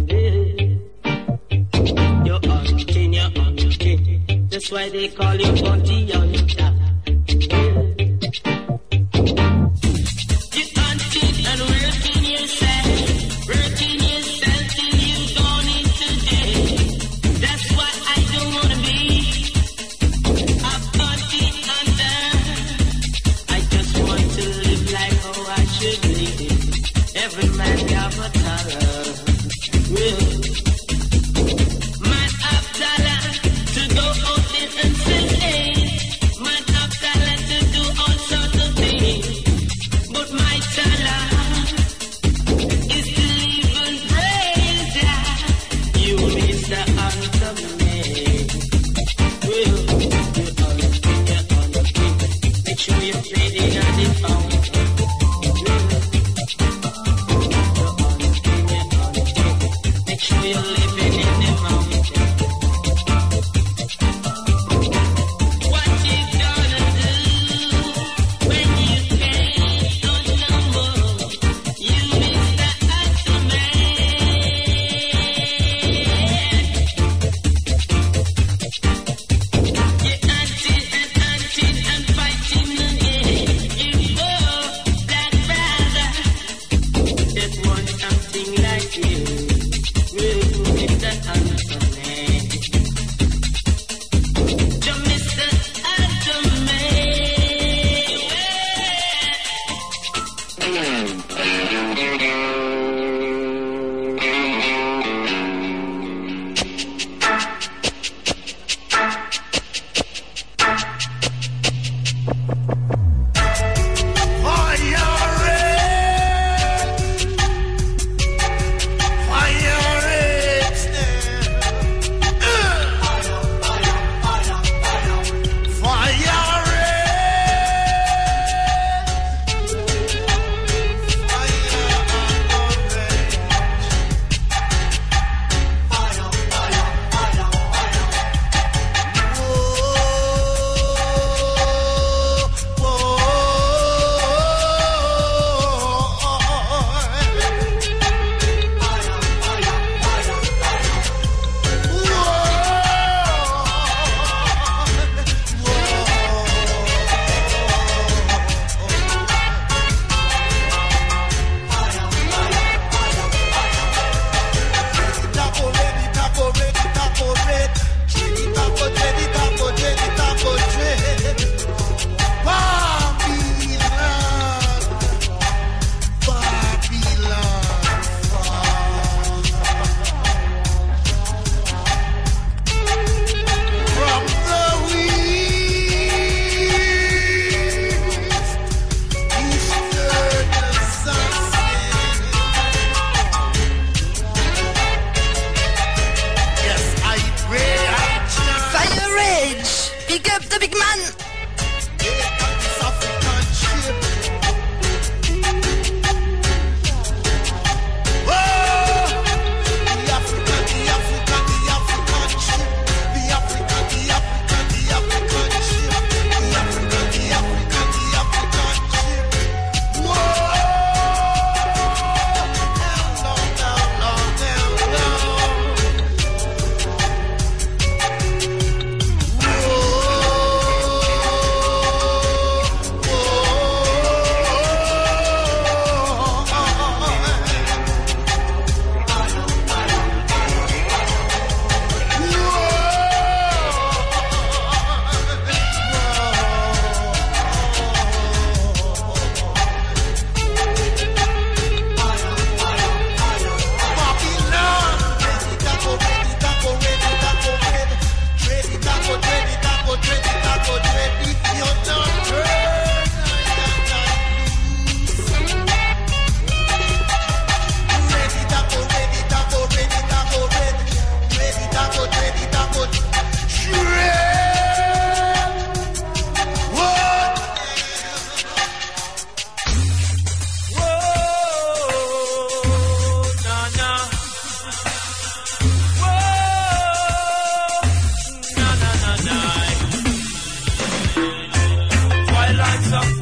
You hunting, you hunting. That's why they call you Bounty Hunter. And working yourself, working yourself till you gone in today. That's what I don't wanna be. A bounty hunter. I just want to live like how I should live. Every man have a talent. Well, man have talent to go out there and sell aid. Man have talent to do all sorts of things. But my talent is to live and praise ya. You Mister Anthem man. Well, you're on the king, you're on the king. Make sure you're playing at the fountain. Well, you're on the king, you're on the king. Make sure you're living in the mountain. What you gonna do when you can't go no more? You Mister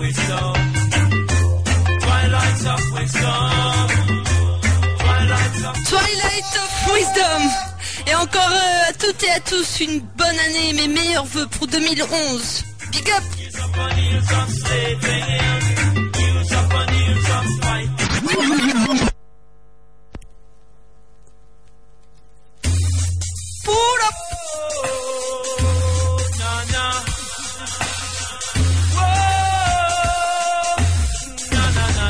wisdom. Twilight of wisdom. Twilight of Twilight of Wisdom. Et encore euh, à toutes et à tous une bonne année, mes meilleurs vœux pour deux mille onze. Big up. Use up on heels of slaving. Use up on heels of fighting. Pull up. Oh, na na. Whoa, na na na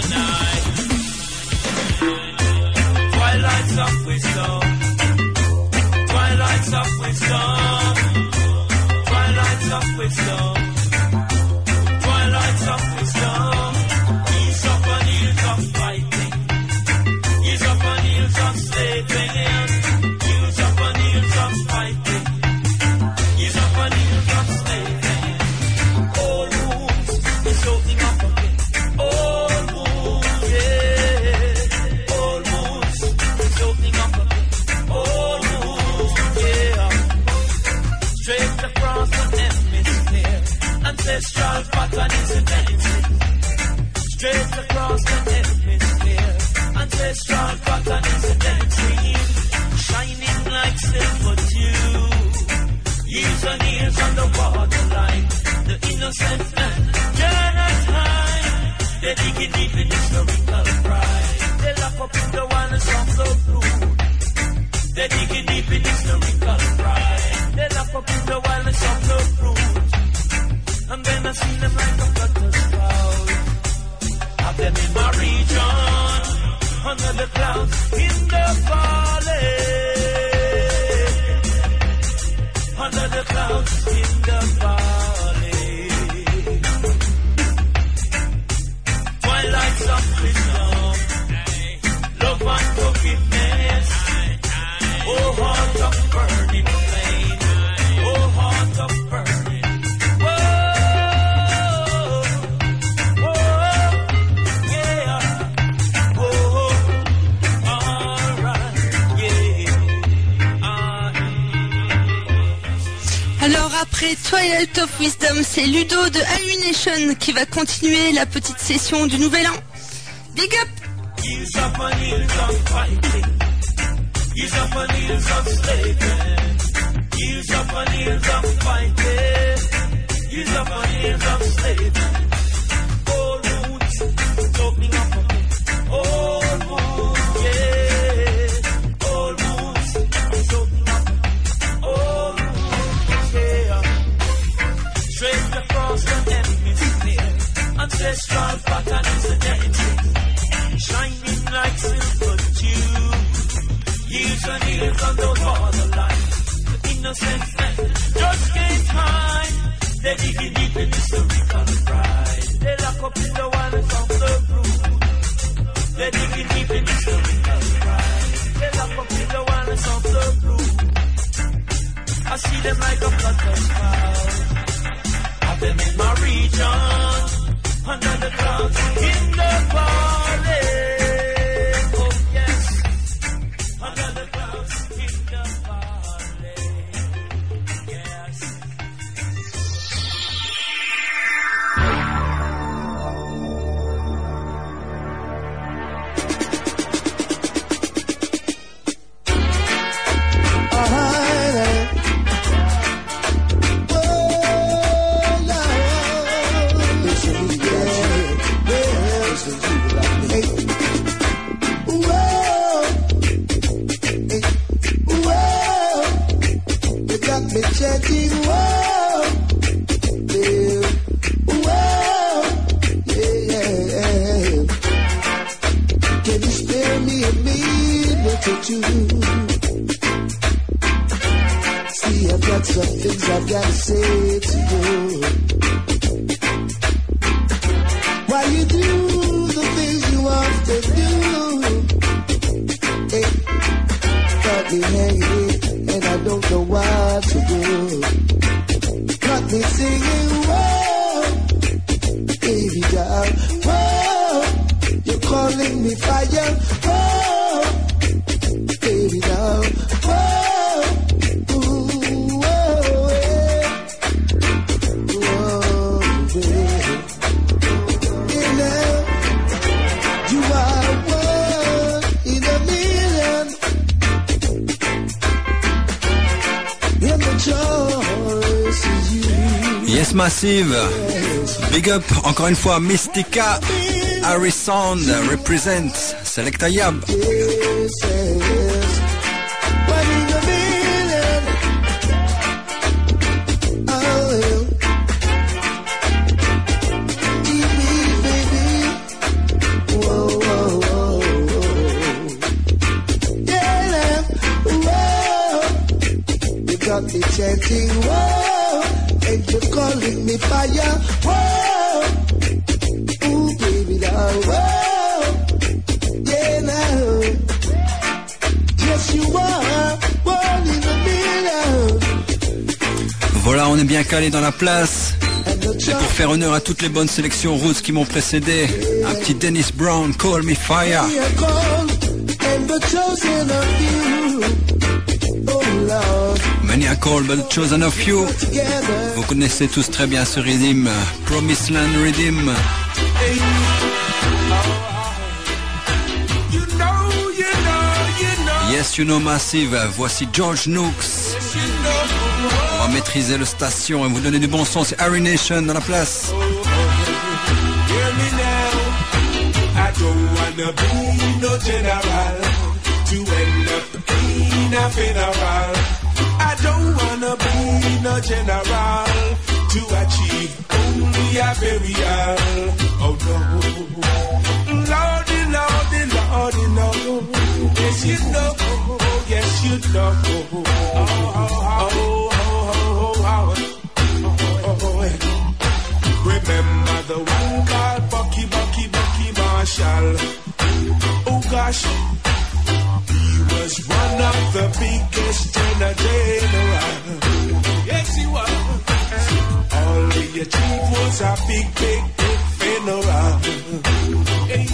na. Twilights of wisdom. Twilights of wisdom. Twilights of wisdom. Twilights of wisdom. He's up on heels of fighting. He's up on heels of slaving. He's up on heels of fighting. He's up on heels of slaving. Old wounds is opening up again. Old wounds, yeah. Old wounds is opening up again. Old wounds, yeah. Straight across the hemisphere, ancestral pattern is identity. Straight across the hemisphere, ancestral pattern is identity. Shining like silver dew, years and years on the borderline. The innocent man cannot hide. They're digging deep in historical pride. They lock up in the wilderness of the brood. They're digging deep in historical pride. They lock up in the wilderness of the brood. And then I see them like a flutter's cloud. Have them in my region, under the clouds, in the valley. Under the clouds, in the valley. Twilights of wisdom, love and forgiveness. Oh, heart of burning flame. Oh, heart of burning. Whoa, whoa, yeah. Whoa, alright, yeah. Ah. Alors après Twilight of Wisdom, c'est Ludo de Alienation qui va continuer la petite session du Nouvel An. Big up. He's up on heels of fighting. He's up on heels of slaving. He's up on heels of fighting. He's up on heels of slaving. Old wounds opening up a bit. Old wounds, yeah. Old wounds opening up a bit. Old wounds, yeah. Straight across the hemisphere, ancestral pattern is identity. Shining like silver dew. Years and years on the borderline. The innocent men just can't hide. They're digging deep in historical pride. They lock up in the wilderness of the brood. They're digging deep in historical pride. They lock up in the wilderness of the brood. I see them like a flutter's cloud. Have them in my region, under the clouds, in the valley. Checking, whoa, yeah, whoa, yeah. Can you spare me a minute or two? See, I've got some things I've got to say to you. Why you do the things you often do? Hey, got me hanging, and I don't know what to do. Got me singing, whoa, baby doll, whoa, you're calling me fire, whoa, baby doll, whoa, ooh, whoa, yeah. Whoa, baby. Massive. Big up encore une fois Mystica. Harry Sound represent Selecta Yab. Got me chanting, whoa, and you're calling me fire, whoa, ooh baby now, whoa, yeah now, yes you are, one in a million. Voilà, on est bien calé dans la place. Et pour faire honneur à toutes les bonnes sélections roots qui m'ont précédé, un petit Dennis Brown, Call Me Fire. And the chosen of you, oh Lord. Many are called but chosen of you. Vous connaissez tous très bien ce rhythm, Promised Land Rhythm. Yes, you know Massive. Voici George Nooks. On va maîtriser le station et vous donner du bon son. C'est Harry Nation dans la place. I don't wanna be no general to end up in a funeral. I don't wanna be no general to achieve only a burial. Oh no, Lordy, Lordy, Lordy, no. Yes you know, yes you know. Oh, oh, oh, oh, oh, oh, oh. Remember the one called Bucky, Bucky, Bucky Marshall. Oh gosh, he was one of the biggest in a general. Yes, he was. All he achieved was a big, big, big funeral. Hey.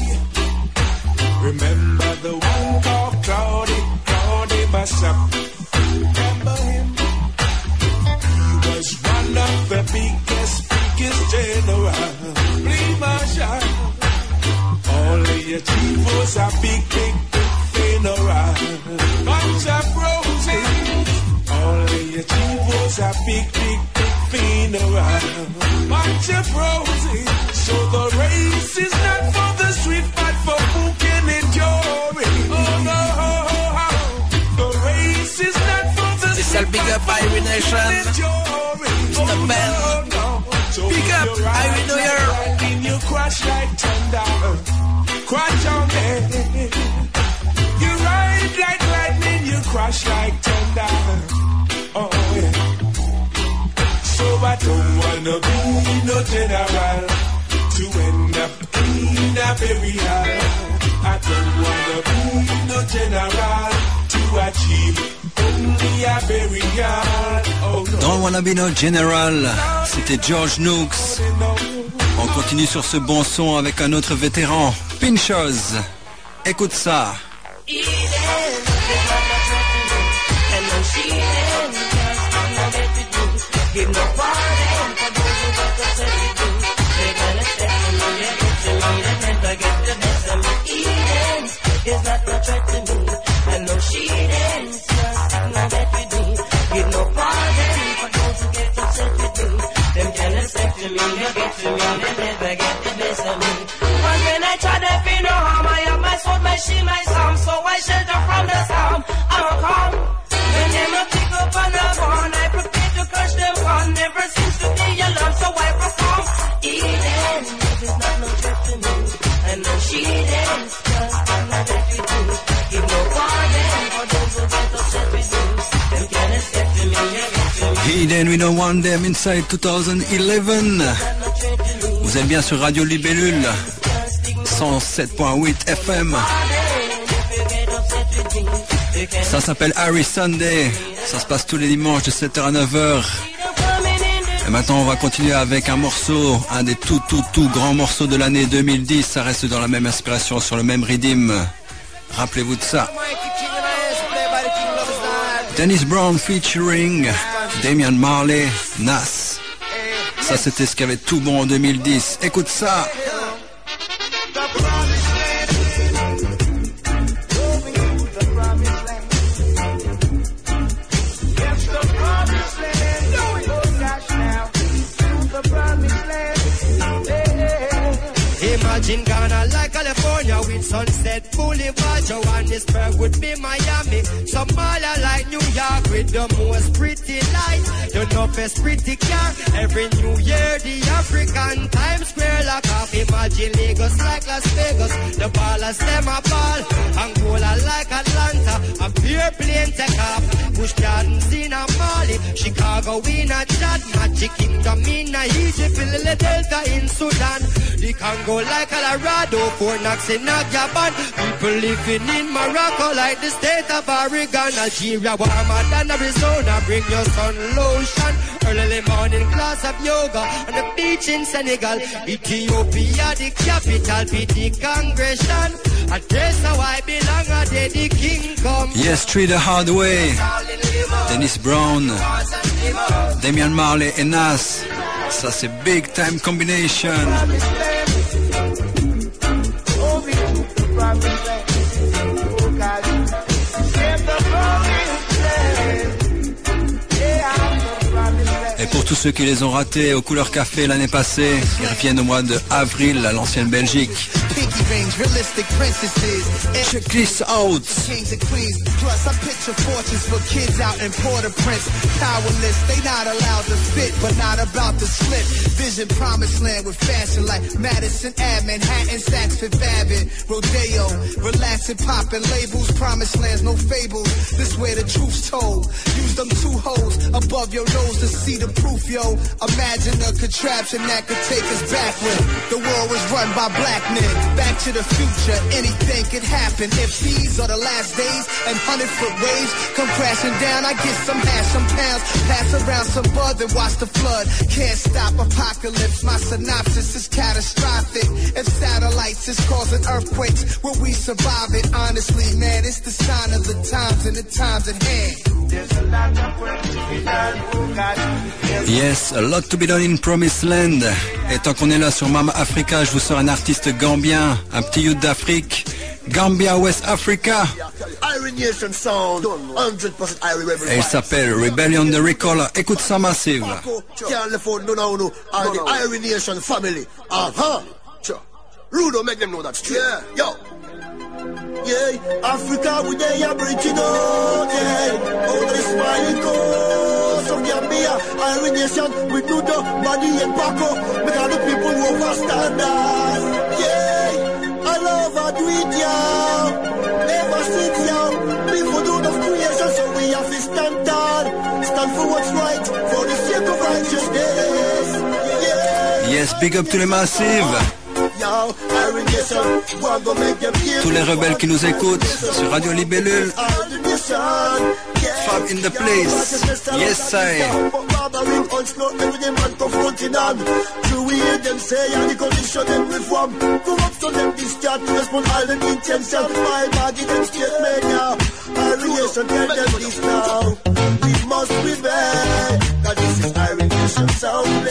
Remember the one called Claudia, Claudia Bassam. Remember him? He was one of the biggest, biggest general. Lee Marshall. All he achieved was a big, big, big funeral. Bunch of roses. All he achieved was a big, big, big funeral. Bunch of roses. So the race is not for the sweet, but for who can endure it. Oh no, the race is not for the C'est ça le big up Harry Nation. C'est the band. Big up Harry New Year. You crash like thunder. Crash on me. You ride like lightning, you crash like thunder. Oh yeah. So I don't wanna be no general to end up in a burial. I don't wanna be no general to achieve only a burial. Oh no. Don't wanna be no general. C'était George Nooks. On continue sur ce bon son avec un autre vétéran, Pinchos. Écoute ça. She my psalm, so I shelter from the storm. I'll come. When them a pick up on a gun, I prepare to crush them on. Never seems to be alarm, so I perform. Eden, it is not no threat to me. I know she dance, just not that we do. Give no pardon for those who get upset with you. Them can't escape to me, you get to me. Eden, we don't want them inside twenty eleven. Vous êtes bien sur Radio Libellule cent sept point huit F M. Ça s'appelle Harry Sunday. Ça se passe tous les dimanches de sept heures à neuf heures. Et maintenant on va continuer avec un morceau, un des tout tout tout grands morceaux de l'année deux mille dix. Ça reste dans la même inspiration, sur le même rhythm. Rappelez-vous de ça. Dennis Brown featuring Damian Marley, Nas. Ça c'était ce qui avait tout bon en deux mille dix. Écoute ça. The Imagine Ghana like California with Sunset Boulevard. Johannesburg would be Miami. Somalia like New York with the most pretty light. The toughest pretty car. Every New Year the African Times Square lock off. Imagine Lagos like Las Vegas. The ballers them a ball. Angola like Atlanta. A pure plane take off. Bush Gardens in a Mali. Chicago in a Chad. Magic Kingdom in a Egypt. Delta in Sudan. The Congo like Colorado. Fort Knox in Agyaban. People living in Morocco like the state of Oregon. Algeria warmer than Arizona. Bring your sun lotion. Early morning class of yoga on the beach in Senegal. Ethiopia the capital. Be the congregation. A place how I belong. A day the king come. Yes, Tree the Hard Way. Dennis Brown, Damian Marley et Nas. Ça c'est Big Time Combination. Et pour tous ceux qui les ont ratés au Couleur Café l'année passée, ils reviennent au mois de avril à l'ancienne Belgique. Check this out. Kings and queens, plus I picture fortunes for kids out in Port-au-Prince. Powerless, they not allowed to fit, but not about to slip. Vision promised land with fashion like Madison Ave, Manhattan, Saks Fifth Avenue, Rodeo, relaxing, popping labels, promised lands, no fables. This where the truth's told. Use them two holes above your nose to see the proof, yo. Imagine a contraption that could take us backward. The world was run by black men. Back to the future, anything could happen. If these are the last days and hundred foot waves come crashing down, I get some hash, some pounds, pass around some bud and watch the flood. Can't stop apocalypse, my synopsis is catastrophic. If satellites is causing earthquakes, will we survive it? Honestly, man, it's the sign of the times and the times at hand. There's a lot of work to be done, oh God. Yes, a lot to be done in Promised Land. Et tant qu'on est là sur Mama Africa, je vous sors un artiste gambien, un petit youth d'Afrique. Gambia, West Africa. Et il s'appelle Rebellion the Recaller. Écoute ça massive. Rudo, make them know that straight. Yeah, yo. Yeah, Africa, we there, yeah, breaking out, yeah. Out of the smiling coast of Gambia, Iron Nation, we do the body and Paco, make all the people overstand us. Yeah, I love how do it, yeah. Ever since, yeah, people do the creation, so we have to stand tall, stand for what's right, for the sake of righteousness. Yeah. Yes, big up to the massive. Tous les rebelles qui nous écoutent sur Radio Libellule. Fab in the place. Yes, I. We must rebel. Cause this is Iron Nation sound.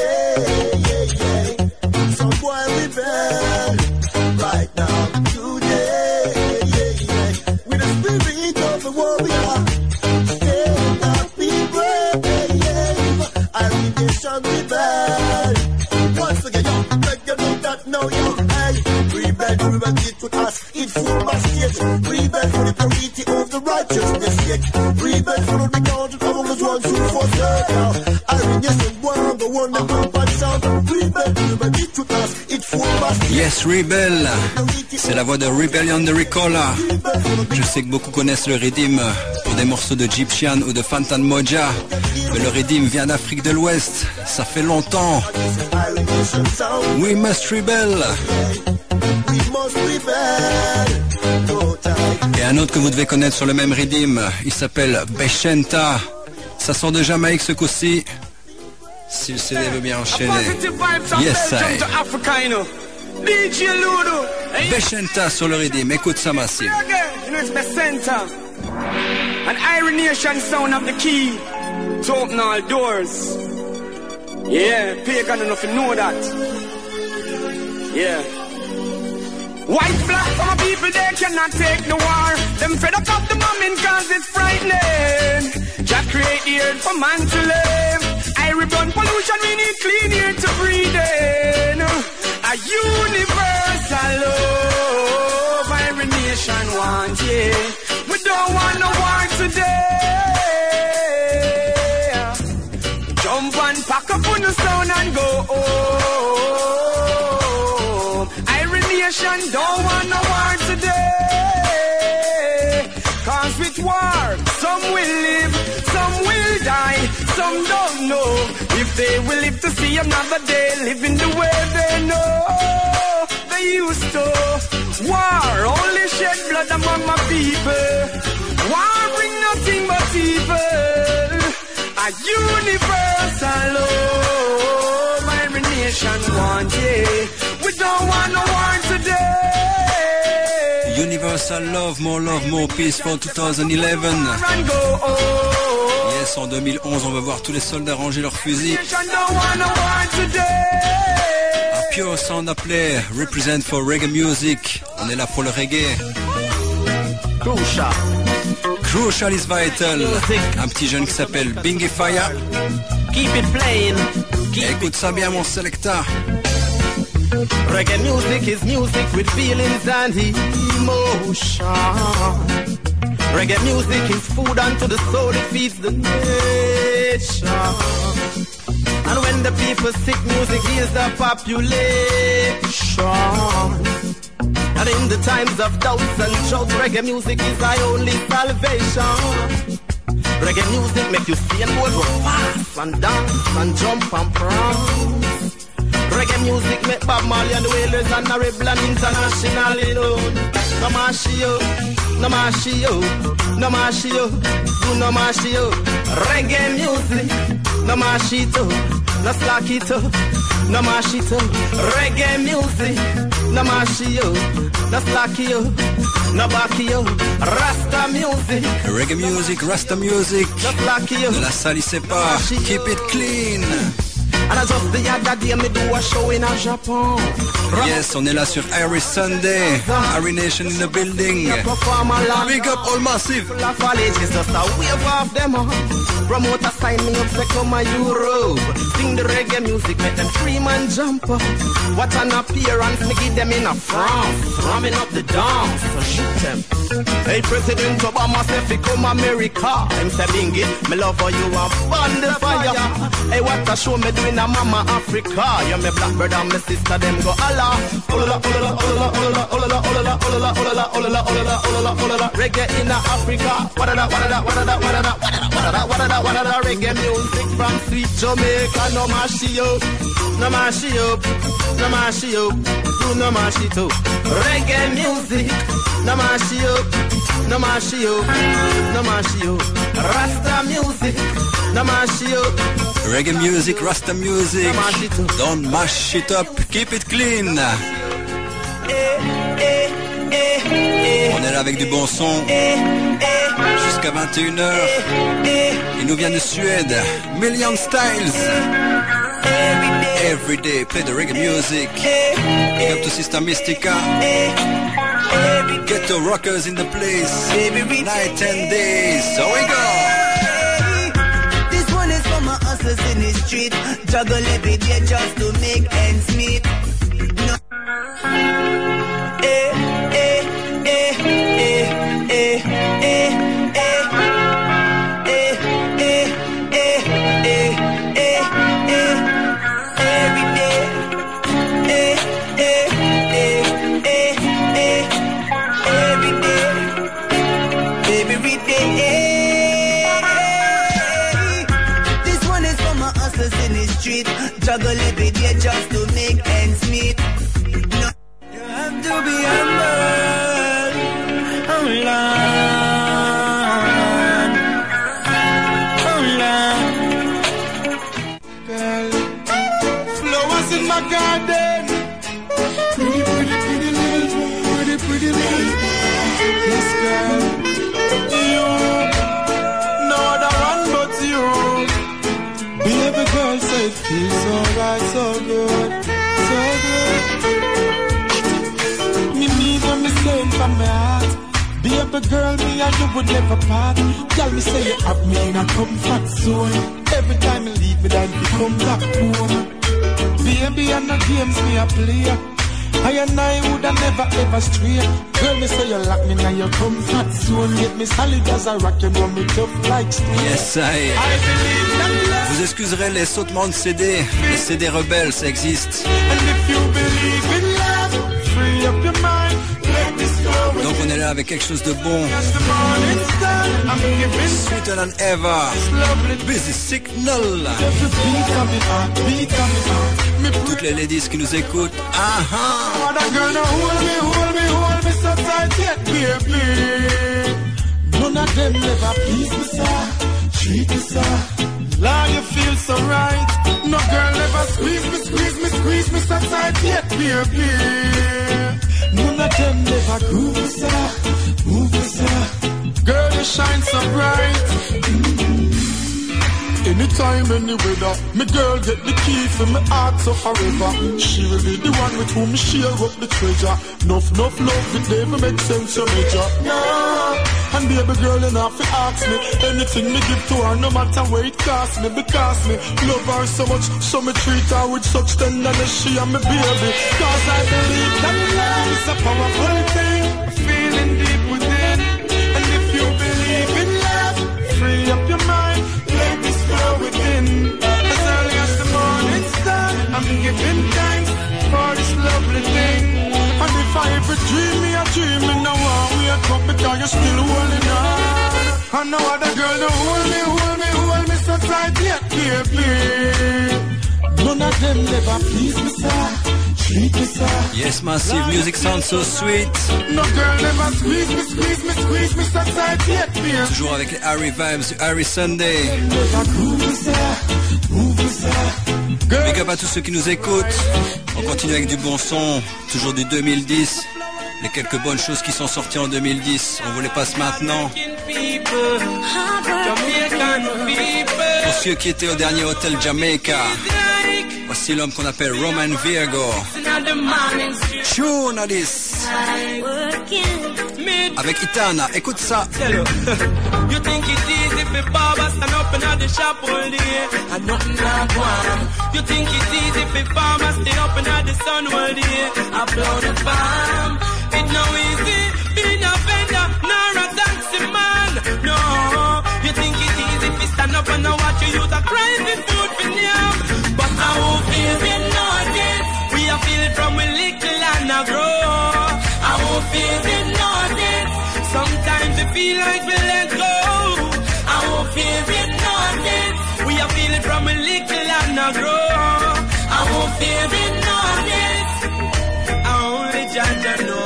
So boy rebel right now, today, yeah, yeah. With the spirit of the warrior, stand up, be brave, yeah. Iron Nation rebel. Once again, yo, make them know that now, yo, hey. Rebel, rebel, it with us, it food basket. Rebel for the purity of the righteousness, yeah. Rebel for the count of all those ones who fought now. Iron Nation, one, the one that come back sound. Rebel, rebel, it with us. Yes, Rebel, c'est la voix de Rebellion the Recaller. Je sais que beaucoup connaissent le Riddim pour des morceaux de Egyptian ou de Fantan Moja, mais le Riddim vient d'Afrique de l'Ouest, ça fait longtemps. We must rebel. Et un autre que vous devez connaître sur le même Riddim, il s'appelle Beshenta. Ça sort de Jamaïque ce coup-ci. Si le C D veut bien enchaîner. Yes, I. D J Ludo. Beshenta sur le Riddim, écoute ça massive. You know it's Beshenta. An Iron Nation sound of the key to open all doors. Yeah, pagan enough to know that. Yeah. White flag for my people, they cannot take the war. Them fed up of the bombing cause it's frightening. Just create the earth for man to live. I run pollution, we need clean air to breathe in. A universe love every nation wants, yeah. We don't want no war today. Jump and pack up on the stone and go home. Every nation don't want no war today. Cause with war, some will live, some will die, some don't know if they will live to see another day, living the way they know they used to. War only shed blood among my people. War bring nothing but evil. A universal love every nation wants, yeah. We don't want no war today. Universal Love, More Love, More Peace for twenty eleven. Yes, en deux mille onze, on va voir tous les soldats ranger leurs fusils. Un pure sound appelé Represent for Reggae Music. On est là pour le reggae. Crucial. Crucial is vital. Un petit jeune qui s'appelle Bingy Fire. Keep it playing. Écoute ça bien, mon selecta. Reggae music is music with feelings and emotion. Reggae music is food unto the soul, it feeds the nation. And when the people sick, music heals the population. And in the times of doubts and troubles, reggae music is our only salvation. Reggae music make you see and both run fast and dance and jump and prance. Reggae music make Bob Marley and the Wailers and the Rebel and internationally known. No mashio, no mashio, no mashio, do no mashio. Reggae music, no mashito, no slackito, no mashito. Reggae music, no mashio, no slackio, no backio. Rasta music, reggae music, Rasta music. No slackio, ne la salissez pas. Keep it clean. And I just the other day me do a show in a Japan. Yes, on est là sur Iris Sunday. Iris Nation in the building. Big up all massive. La college is just a wave off them up. Promoter sign me up, say come a Europe. Sing the reggae music, make them scream and jump up. What an appearance, me give them in a France. Ramming up the dance, so shoot them. Hey, President Obama say fi come America. Him say Bingy, me love for you and burn the fire. Hey, what a show me doing a mama Africa. You me black brother and me sister, them go Allah. Olala, olala, olala, olala, olala, olala, olala, olala, olala, olala, olala, olala. Reggae in Africa. What a da, what a da, what a da, what a da, what a da, what a da, what a da, what a da. Reggae music from sweet Jamaica. No mashi up, no mashi up, no mashi up, do no mashi too. Reggae music, no mashi up, no mashi up, no mashi up. Rasta music, no mashi up. Reggae music, Rasta music. Don't mash it up, keep it clean. On est là avec du bon son jusqu'à vingt et une heures. Il nous vient de Suède, Million Styles. Every day, play the reggae music. Big up to Sister Mystica. Ghetto rockers in the place. Night and days. So we go. My hustlers in the street, juggle every day just to make ends meet. No. Eh, eh, eh, eh, eh, eh, eh, eh, eh, eh, eh, eh, eh, every day. Eh, eh, eh, eh, eh, every day. Every day. In the street, juggle every day just to make ends meet. No. You have to be humble, oh Lord, oh Lord. Girl, flowers in my garden, pretty, pretty, pretty little, pretty, pretty little. Yes, girl, you, no other one but you. Baby girl say it feels so right, so good, so good. Me mean when me say it from my heart. Baby girl, me and you would never part. Tell me say you have me in a comfort zone. Every time you leave me, then you come back home. Baby, I no games me a play. I and I woulda never ever stray. Girl, me say you lock me now your comfort zone. Get me solid as a rock, you know me tough like steel. Yes, I. I believe that love. Vous excuserez les sautements de C D. Les C D rebelles, ça existe. And if you believe in love, free up your mind. Let this go. Donc on est là avec quelque chose de bon. Sweeter than ever. Busy Signal. Toutes les ladies qui nous écoutent. Ah ah. None of them never please me, sir. Treat me, sir. Lord, you feel so right. No girl ever squeeze me, squeeze me, squeeze me so tight yet, baby. None of them never groove me, sir. Move me, sir. Girl, you shine so bright. Mm-hmm. Anytime, any weather, me girl get the key for me heart so forever. She will be the one with whom me share up the treasure. Nuff, nuff love, it never make sense, you major. No. And baby girl, you know, if you ask me anything me give to her, no matter where it costs me. Because me love her so much, so me treat her with such tenderness, she and me baby. Cause I believe that love is a powerful thing, a feeling deep within. And if you believe in love, free up your mind, let this flow within. As early as the morning's done, I'm giving thanks for this lovely thing. And if I ever dream me a dream, me no one wake up because you're still holding on. And no other girl don't hold me, hold me, hold me so tight yet, baby. None of them never please me, sir. Treat me, sir. Yes, Massive music sounds so sweet. No girl never squeeze me, squeeze me, squeeze me so tight yet, baby. Toujours avec les Harry Vibes du Harry Sunday. Never groove me, sir. Move me, sir. Big up à tous ceux qui nous écoutent. On continue avec du bon son, toujours du deux mille dix. Les quelques bonnes choses qui sont sorties en deux mille dix, on vous les passe maintenant. Pour ceux qui étaient au dernier hôtel Jamaica, voici l'homme qu'on appelle Roman Virgo. Tune à this. Avec Itana, écoute ça. You think it's easy for Baba stand up in the shop all day and nothing like one. You think it's easy for farmers stay up in the sun all day and blow the bomb. It's no easy being a vendor nor a taxi man. No, you think it's easy for stand up and watch you use a crazy food for them. But I won't feel it notice. We are feel it from we little and I grow. I won't feel it notice. Sometimes it feel like we let go. I won't feel it notice. We are feeling from a little and a grow. I won't feel it notice. I only judge and know.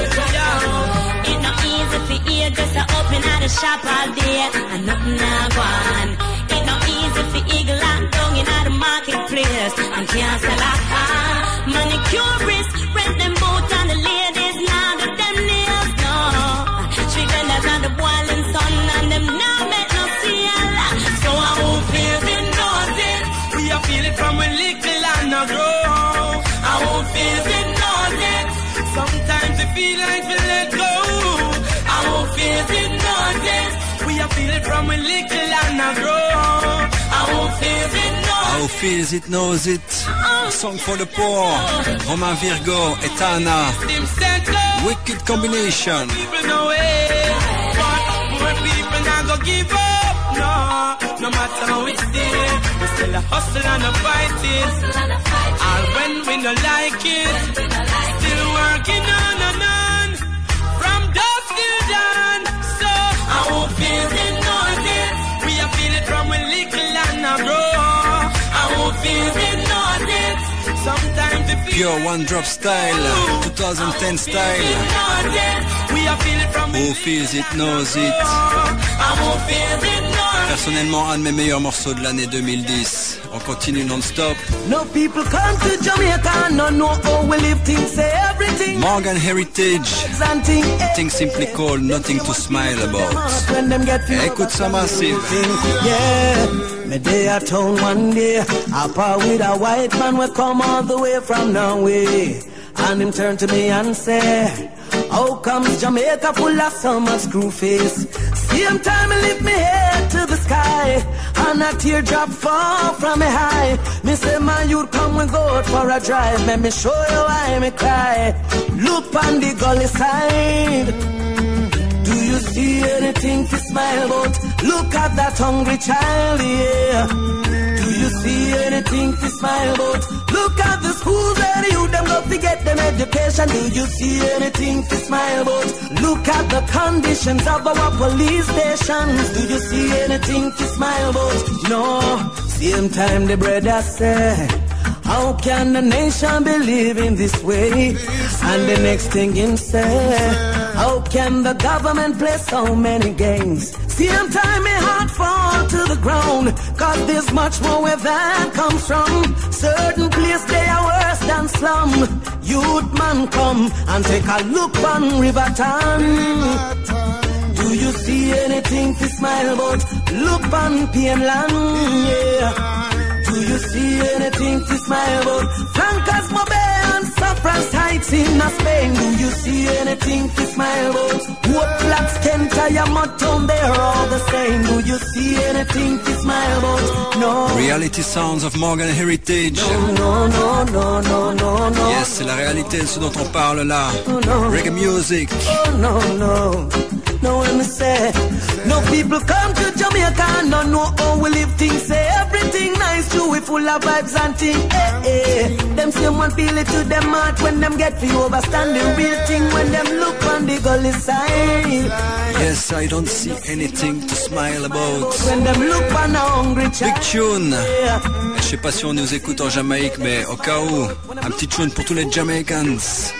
It's not easy for ear just to open at the shop all day and nothing I want. It's not easy for eagle and down in the marketplace and can't sell a car. Manicurists rent them both and the ladies now that them nails no. Street vendors and the boiling sun and them now make no seal. So I won't feel it notice. We are feeling from a little and a grow. I won't feel it notice. Sometimes it feel like we let go. I won't feel it notice. We are feeling from a little and a grow. I won't feel it notice. How feels it knows it. A song for the poor. Roman Virgo, Etana. Wicked combination. People know it, but more people not gonna give up. No, no matter how it's there, we still a hustle and a fight it. And when we don't like it, still working on and on from dusk till dawn. So I won't feel it notice. We are feeling from a little and a grow. I won't feel it notice. Sometimes it feels Pure One Drop Style, twenty ten style. Who feels it knows it. Personnellement, un de mes meilleurs morceaux de l'année deux mille dix. On continue non-stop. No people come to Jamaica, no know how we live things, say everything. Morgan Heritage, thing simply called Nothing to Smile About. Écoute ça, Massive. Yeah, me day at town one day, I part with a white man we come all the way from Norway. And him turn to me and say, How comes Jamaica full of summer screw face? Same time I lift me head to the sky, and a teardrop fall from me high. Me say man, you'd come and go out for a drive. Let me show you why me cry. Look on the gully side. Do you see anything to smile about? Look at that hungry child, yeah. Do you see anything to smile about? Look at the schools where the youth them go to get them education. Do you see anything to smile about? Look at the conditions of our police stations. Do you see anything to smile about? No. Same time the brother say, how can the nation be living this way? And the next thing him say, how can the government play so many games? Same time my heart fall to the ground, cause there's much more where that comes from. Certain place they are worse than slum. Youth man come and take a look on Riverton. Do you see anything to smile about? Look on Pienland, yeah. Do you see anything to smile about? Francas Mobe and Saffron's Heights in Spain. Do you see anything to smile about? What blacks can tire Motown, they're all the same. Do you see anything to smile about? No. Reality Sounds of Morgan Heritage. No, no, no, no, no, no, no. Yes, c'est la réalité de ce dont on parle là. Oh, no. Reggae music. Oh no, no. No, when me say, no people come to Jamaica and don't know how we live things. Say everything nice too, we full of vibes and things. Eh, eh. Them same one feel it to them heart when them get for you overstand the real thing when them look on the gully side. Yes, I don't see anything to smile about. When them look on a hungry child. Big tune. Je sais pas si on nous écoute en Jamaïque, mais au cas où, un petit tune pour tous les Jamaicans.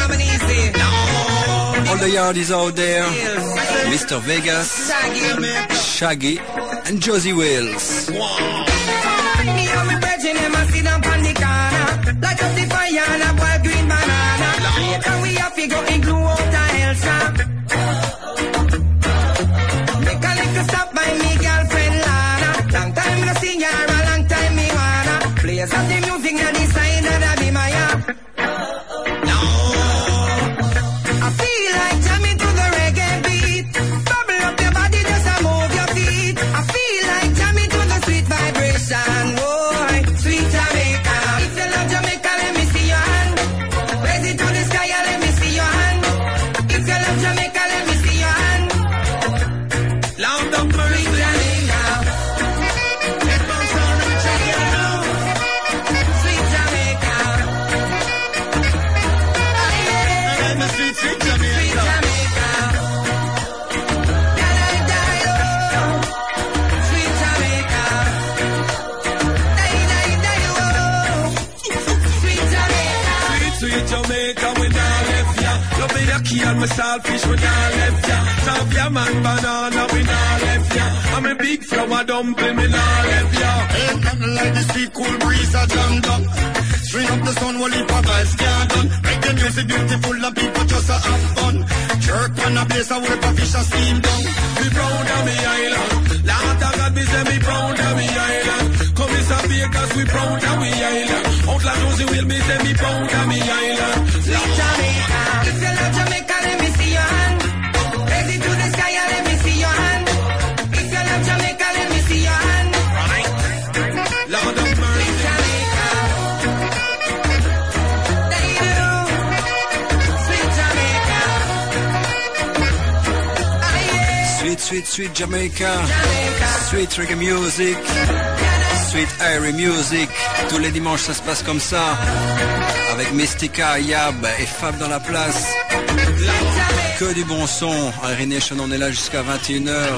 All the yardies out there. Mister Vegas, Shaggy, and Josie Wales. Me and me brethren, them a sit down on the corner, light up the fire and a boil green banana. Later we have to go and glue out the Elsa. Make a little stop by me girlfriend Lana. Long time no see her, a long time me wanna play us up the music on the side of the Bimaya. I feel like jamming to the reggae beat. Bubble up your body, just a move your feet. I feel like jamming to the sweet vibration. Boy, sweet Jamaica. If you love Jamaica, let me see your hand. Raise it to the sky and let me see your hand. If you love Jamaica, let me see your hand. Loud up sweet Jamaica. Let me sound of Jamaica. Sweet Jamaica. Let me sweet, sweet Jamaica. Sweet Jamaica. Die, die, oh. Sweet Jamaica. Die, die, die, oh. Sweet Jamaica. Sweet, sweet Jamaica, we not left ya. Love me a key and my saltfish, we not left ya. Savia man banana, we not left ya. I'm a big flower dumpling, we not left ya. Ain't nothing like the sweet cool breeze a jammed up. String up the sun, while it vibes can't done. Make the music beautiful and people just a have fun. Jerk on a place, I work a fish a steam down. Me proud of me island. Lord of God, me say me proud of me island. Come Miss Vegas, we proud of me island. Outlaw Josie will me say me proud of me island. Sweet Jamaica. If you love Jamaica, let me see your hand. Raise it to the sky and let me see your hand. If you love Jamaica, let me see your hand. Lord of mercy. Sweet Jamaica. They do. Sweet Jamaica. Ah, yeah. Sweet, sweet, sweet Jamaica. Jamaica. Sweet reggae music. Sweet airy music. Tous les dimanches, ça se passe comme ça. Avec Mystica, Yab et Fab dans la place. Que du bon son. Irie Nation, on est là jusqu'à vingt et une heures.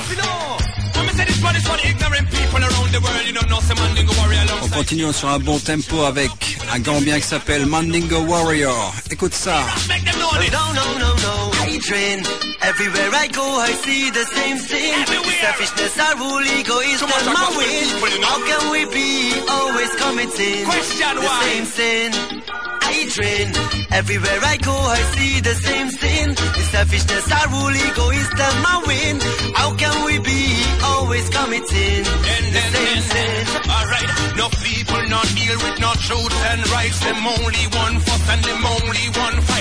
On continue sur un bon tempo avec un Gambien qui s'appelle Mandingo Warrior. Écoute ça. No, no, no, no, hatred. Everywhere I go, I see the same thing. Selfishness, our rule, egoism, my win. How can we be always committing the same sin? Hatred. Everywhere I go, I see the same sin. The selfishness, our rule, egoism, my win. How can we be always committing the same sin? Alright, no people not deal with no truth and rights. Them only one fuss and them only one fight. The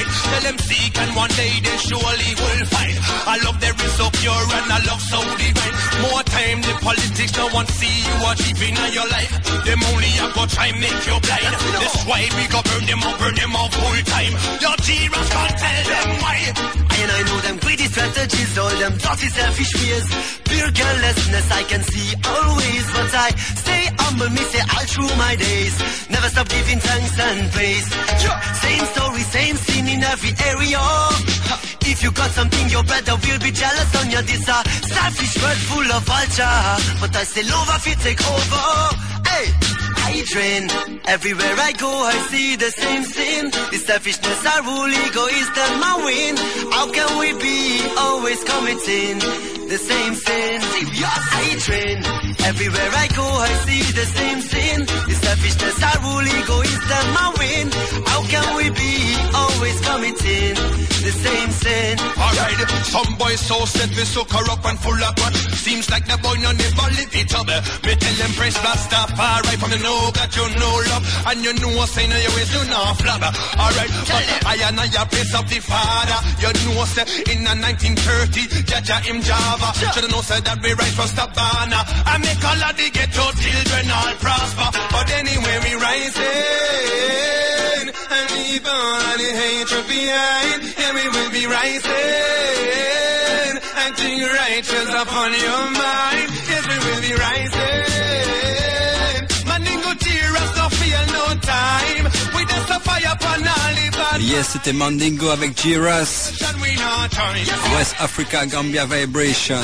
them seek and one day they surely will find. I love there is so pure and I love so divine. More time the politics no one see you achieving in your life. Them only a go try make you blind. That's why we go burn them up, burn them up full time. Your G-Ras can't tell them why. And I know them greedy strategies, all them dirty selfish ways. Pure carelessness I can see always, but I stay humble, me say all through my days. Never stop giving thanks and praise. Same story, same scene in every area. If you got something, your brother will be jealous on you. This a selfish world full of vulture, but I still love if you take over. Hey, I train. Everywhere I go, I see the same sin. The selfishness, our rule, egoism, my win. How can we be always committing the same sin? I train. Everywhere I go, I see the same sin. The selfishness, our rule, egoism, my win. How can we be always committing the same sin? Alright, some boys so set me so corrupt and full of fun. Seems like the boy no never live it up. Me tell them press blast up, alright, from the know that you know love. And you know say no you ways do not flab. Alright, but I and I place of the father. You know say in the nineteen thirty, Jaja him Java. Should know say that we right from Stabana. I make all of the ghetto children all prosper. But anyway we rising and leave all the hatred behind. And we will be rising, acting righteous upon your mind. Yes, we will be rising. Mandingo G-Ras, don't feel no time. We just a fire upon all the bad. Yes, c'était Mandingo avec G-Ras. West Africa Gambia Vibration.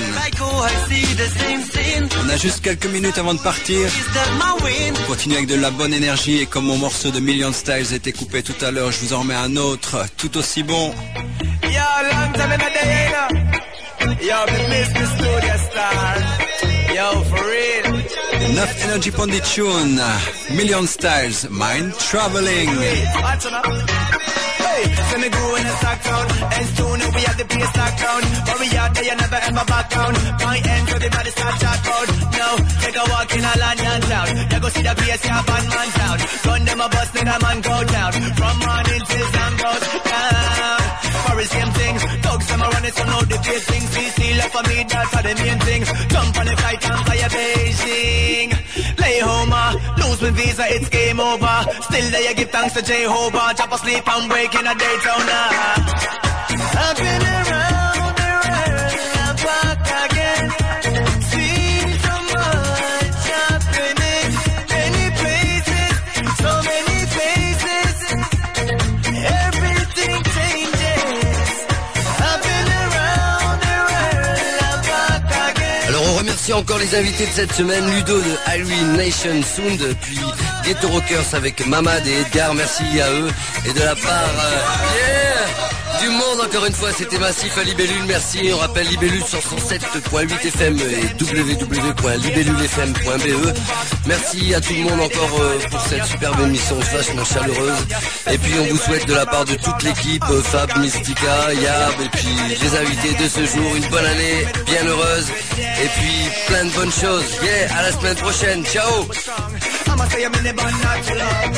On a juste quelques minutes avant de partir. On continue avec de la bonne énergie et comme mon morceau de Million Styles était coupé tout à l'heure, je vous en remets un autre tout aussi bon. Yo, long time in the day, you know. Yo, we miss the studio star. Yo, for real. Enough Energy Pondy tune, Million Styles, Mind Traveling. Watch it up. Hey, so me go in a stock town, and soon we have the place locked down. But we out there, you never ever back down. My end, everybody start chat out. Now, take a walk in a Lanyon town. You go see the place, yeah, bad man town. Gun them a bus, let a man go down. From morning till sun goes down. For the same things, dogs them a running, so know the great things. C C left for me, that's for the main things. Jump on the flight and fire Beijing. Lay home, uh, lose my visa, it's game over. Still there, you give thanks to Jehovah. Chop asleep and wake in a Daytona. I've been around the world, I'm back again. Seen so much happening, many places, so many faces. Everything changes. I've been around the world, I'm back again. Alors on remercie encore les invités de cette semaine, Ludo de Irene Nation Sound, puis Ghetto Rockers avec Mamad et Edgar, merci à eux. Et de la part euh, yeah, du monde encore une fois, c'était Massif à Libellule, merci. On rappelle Libellule sur cent sept point huit F M et w w w point libellule f m point b e. Merci à tout le monde encore euh, pour cette superbe émission vachement chaleureuse. Et puis on vous souhaite de la part de toute l'équipe, euh, Fab, Mystica, Yab et puis les invités de ce jour, une bonne année bien heureuse et puis plein de bonnes choses. Yeah, à la semaine prochaine, ciao. I'ma say I'm in the band, not to love.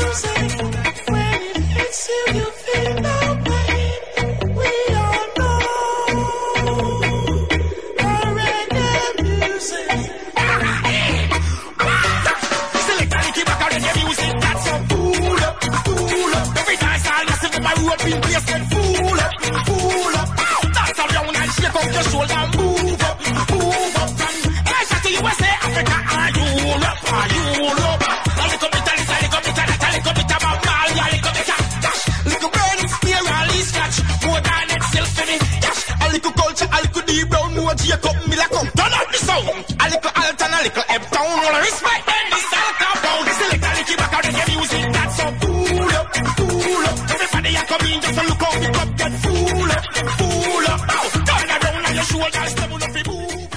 Shoulder, move up, move up, and Asia to U S A, Africa, and Europe, and Europe. A little bit of this, a little bit of that, a little bit of Mali, a little bit of dash. Little burning spear, a little scratch, more than itself for me. Dash, a little culture, a little deep brown, more Jacob Miller come. Turn up the sound, a little Alton, a little Eptown, all the respect, then this alcohol bound. Select a little back out of the music, that's so cool up, cool up. Everybody a come in, just to look out the cup, get full up, full up. Now, turn around on your shoulders, step on up the move.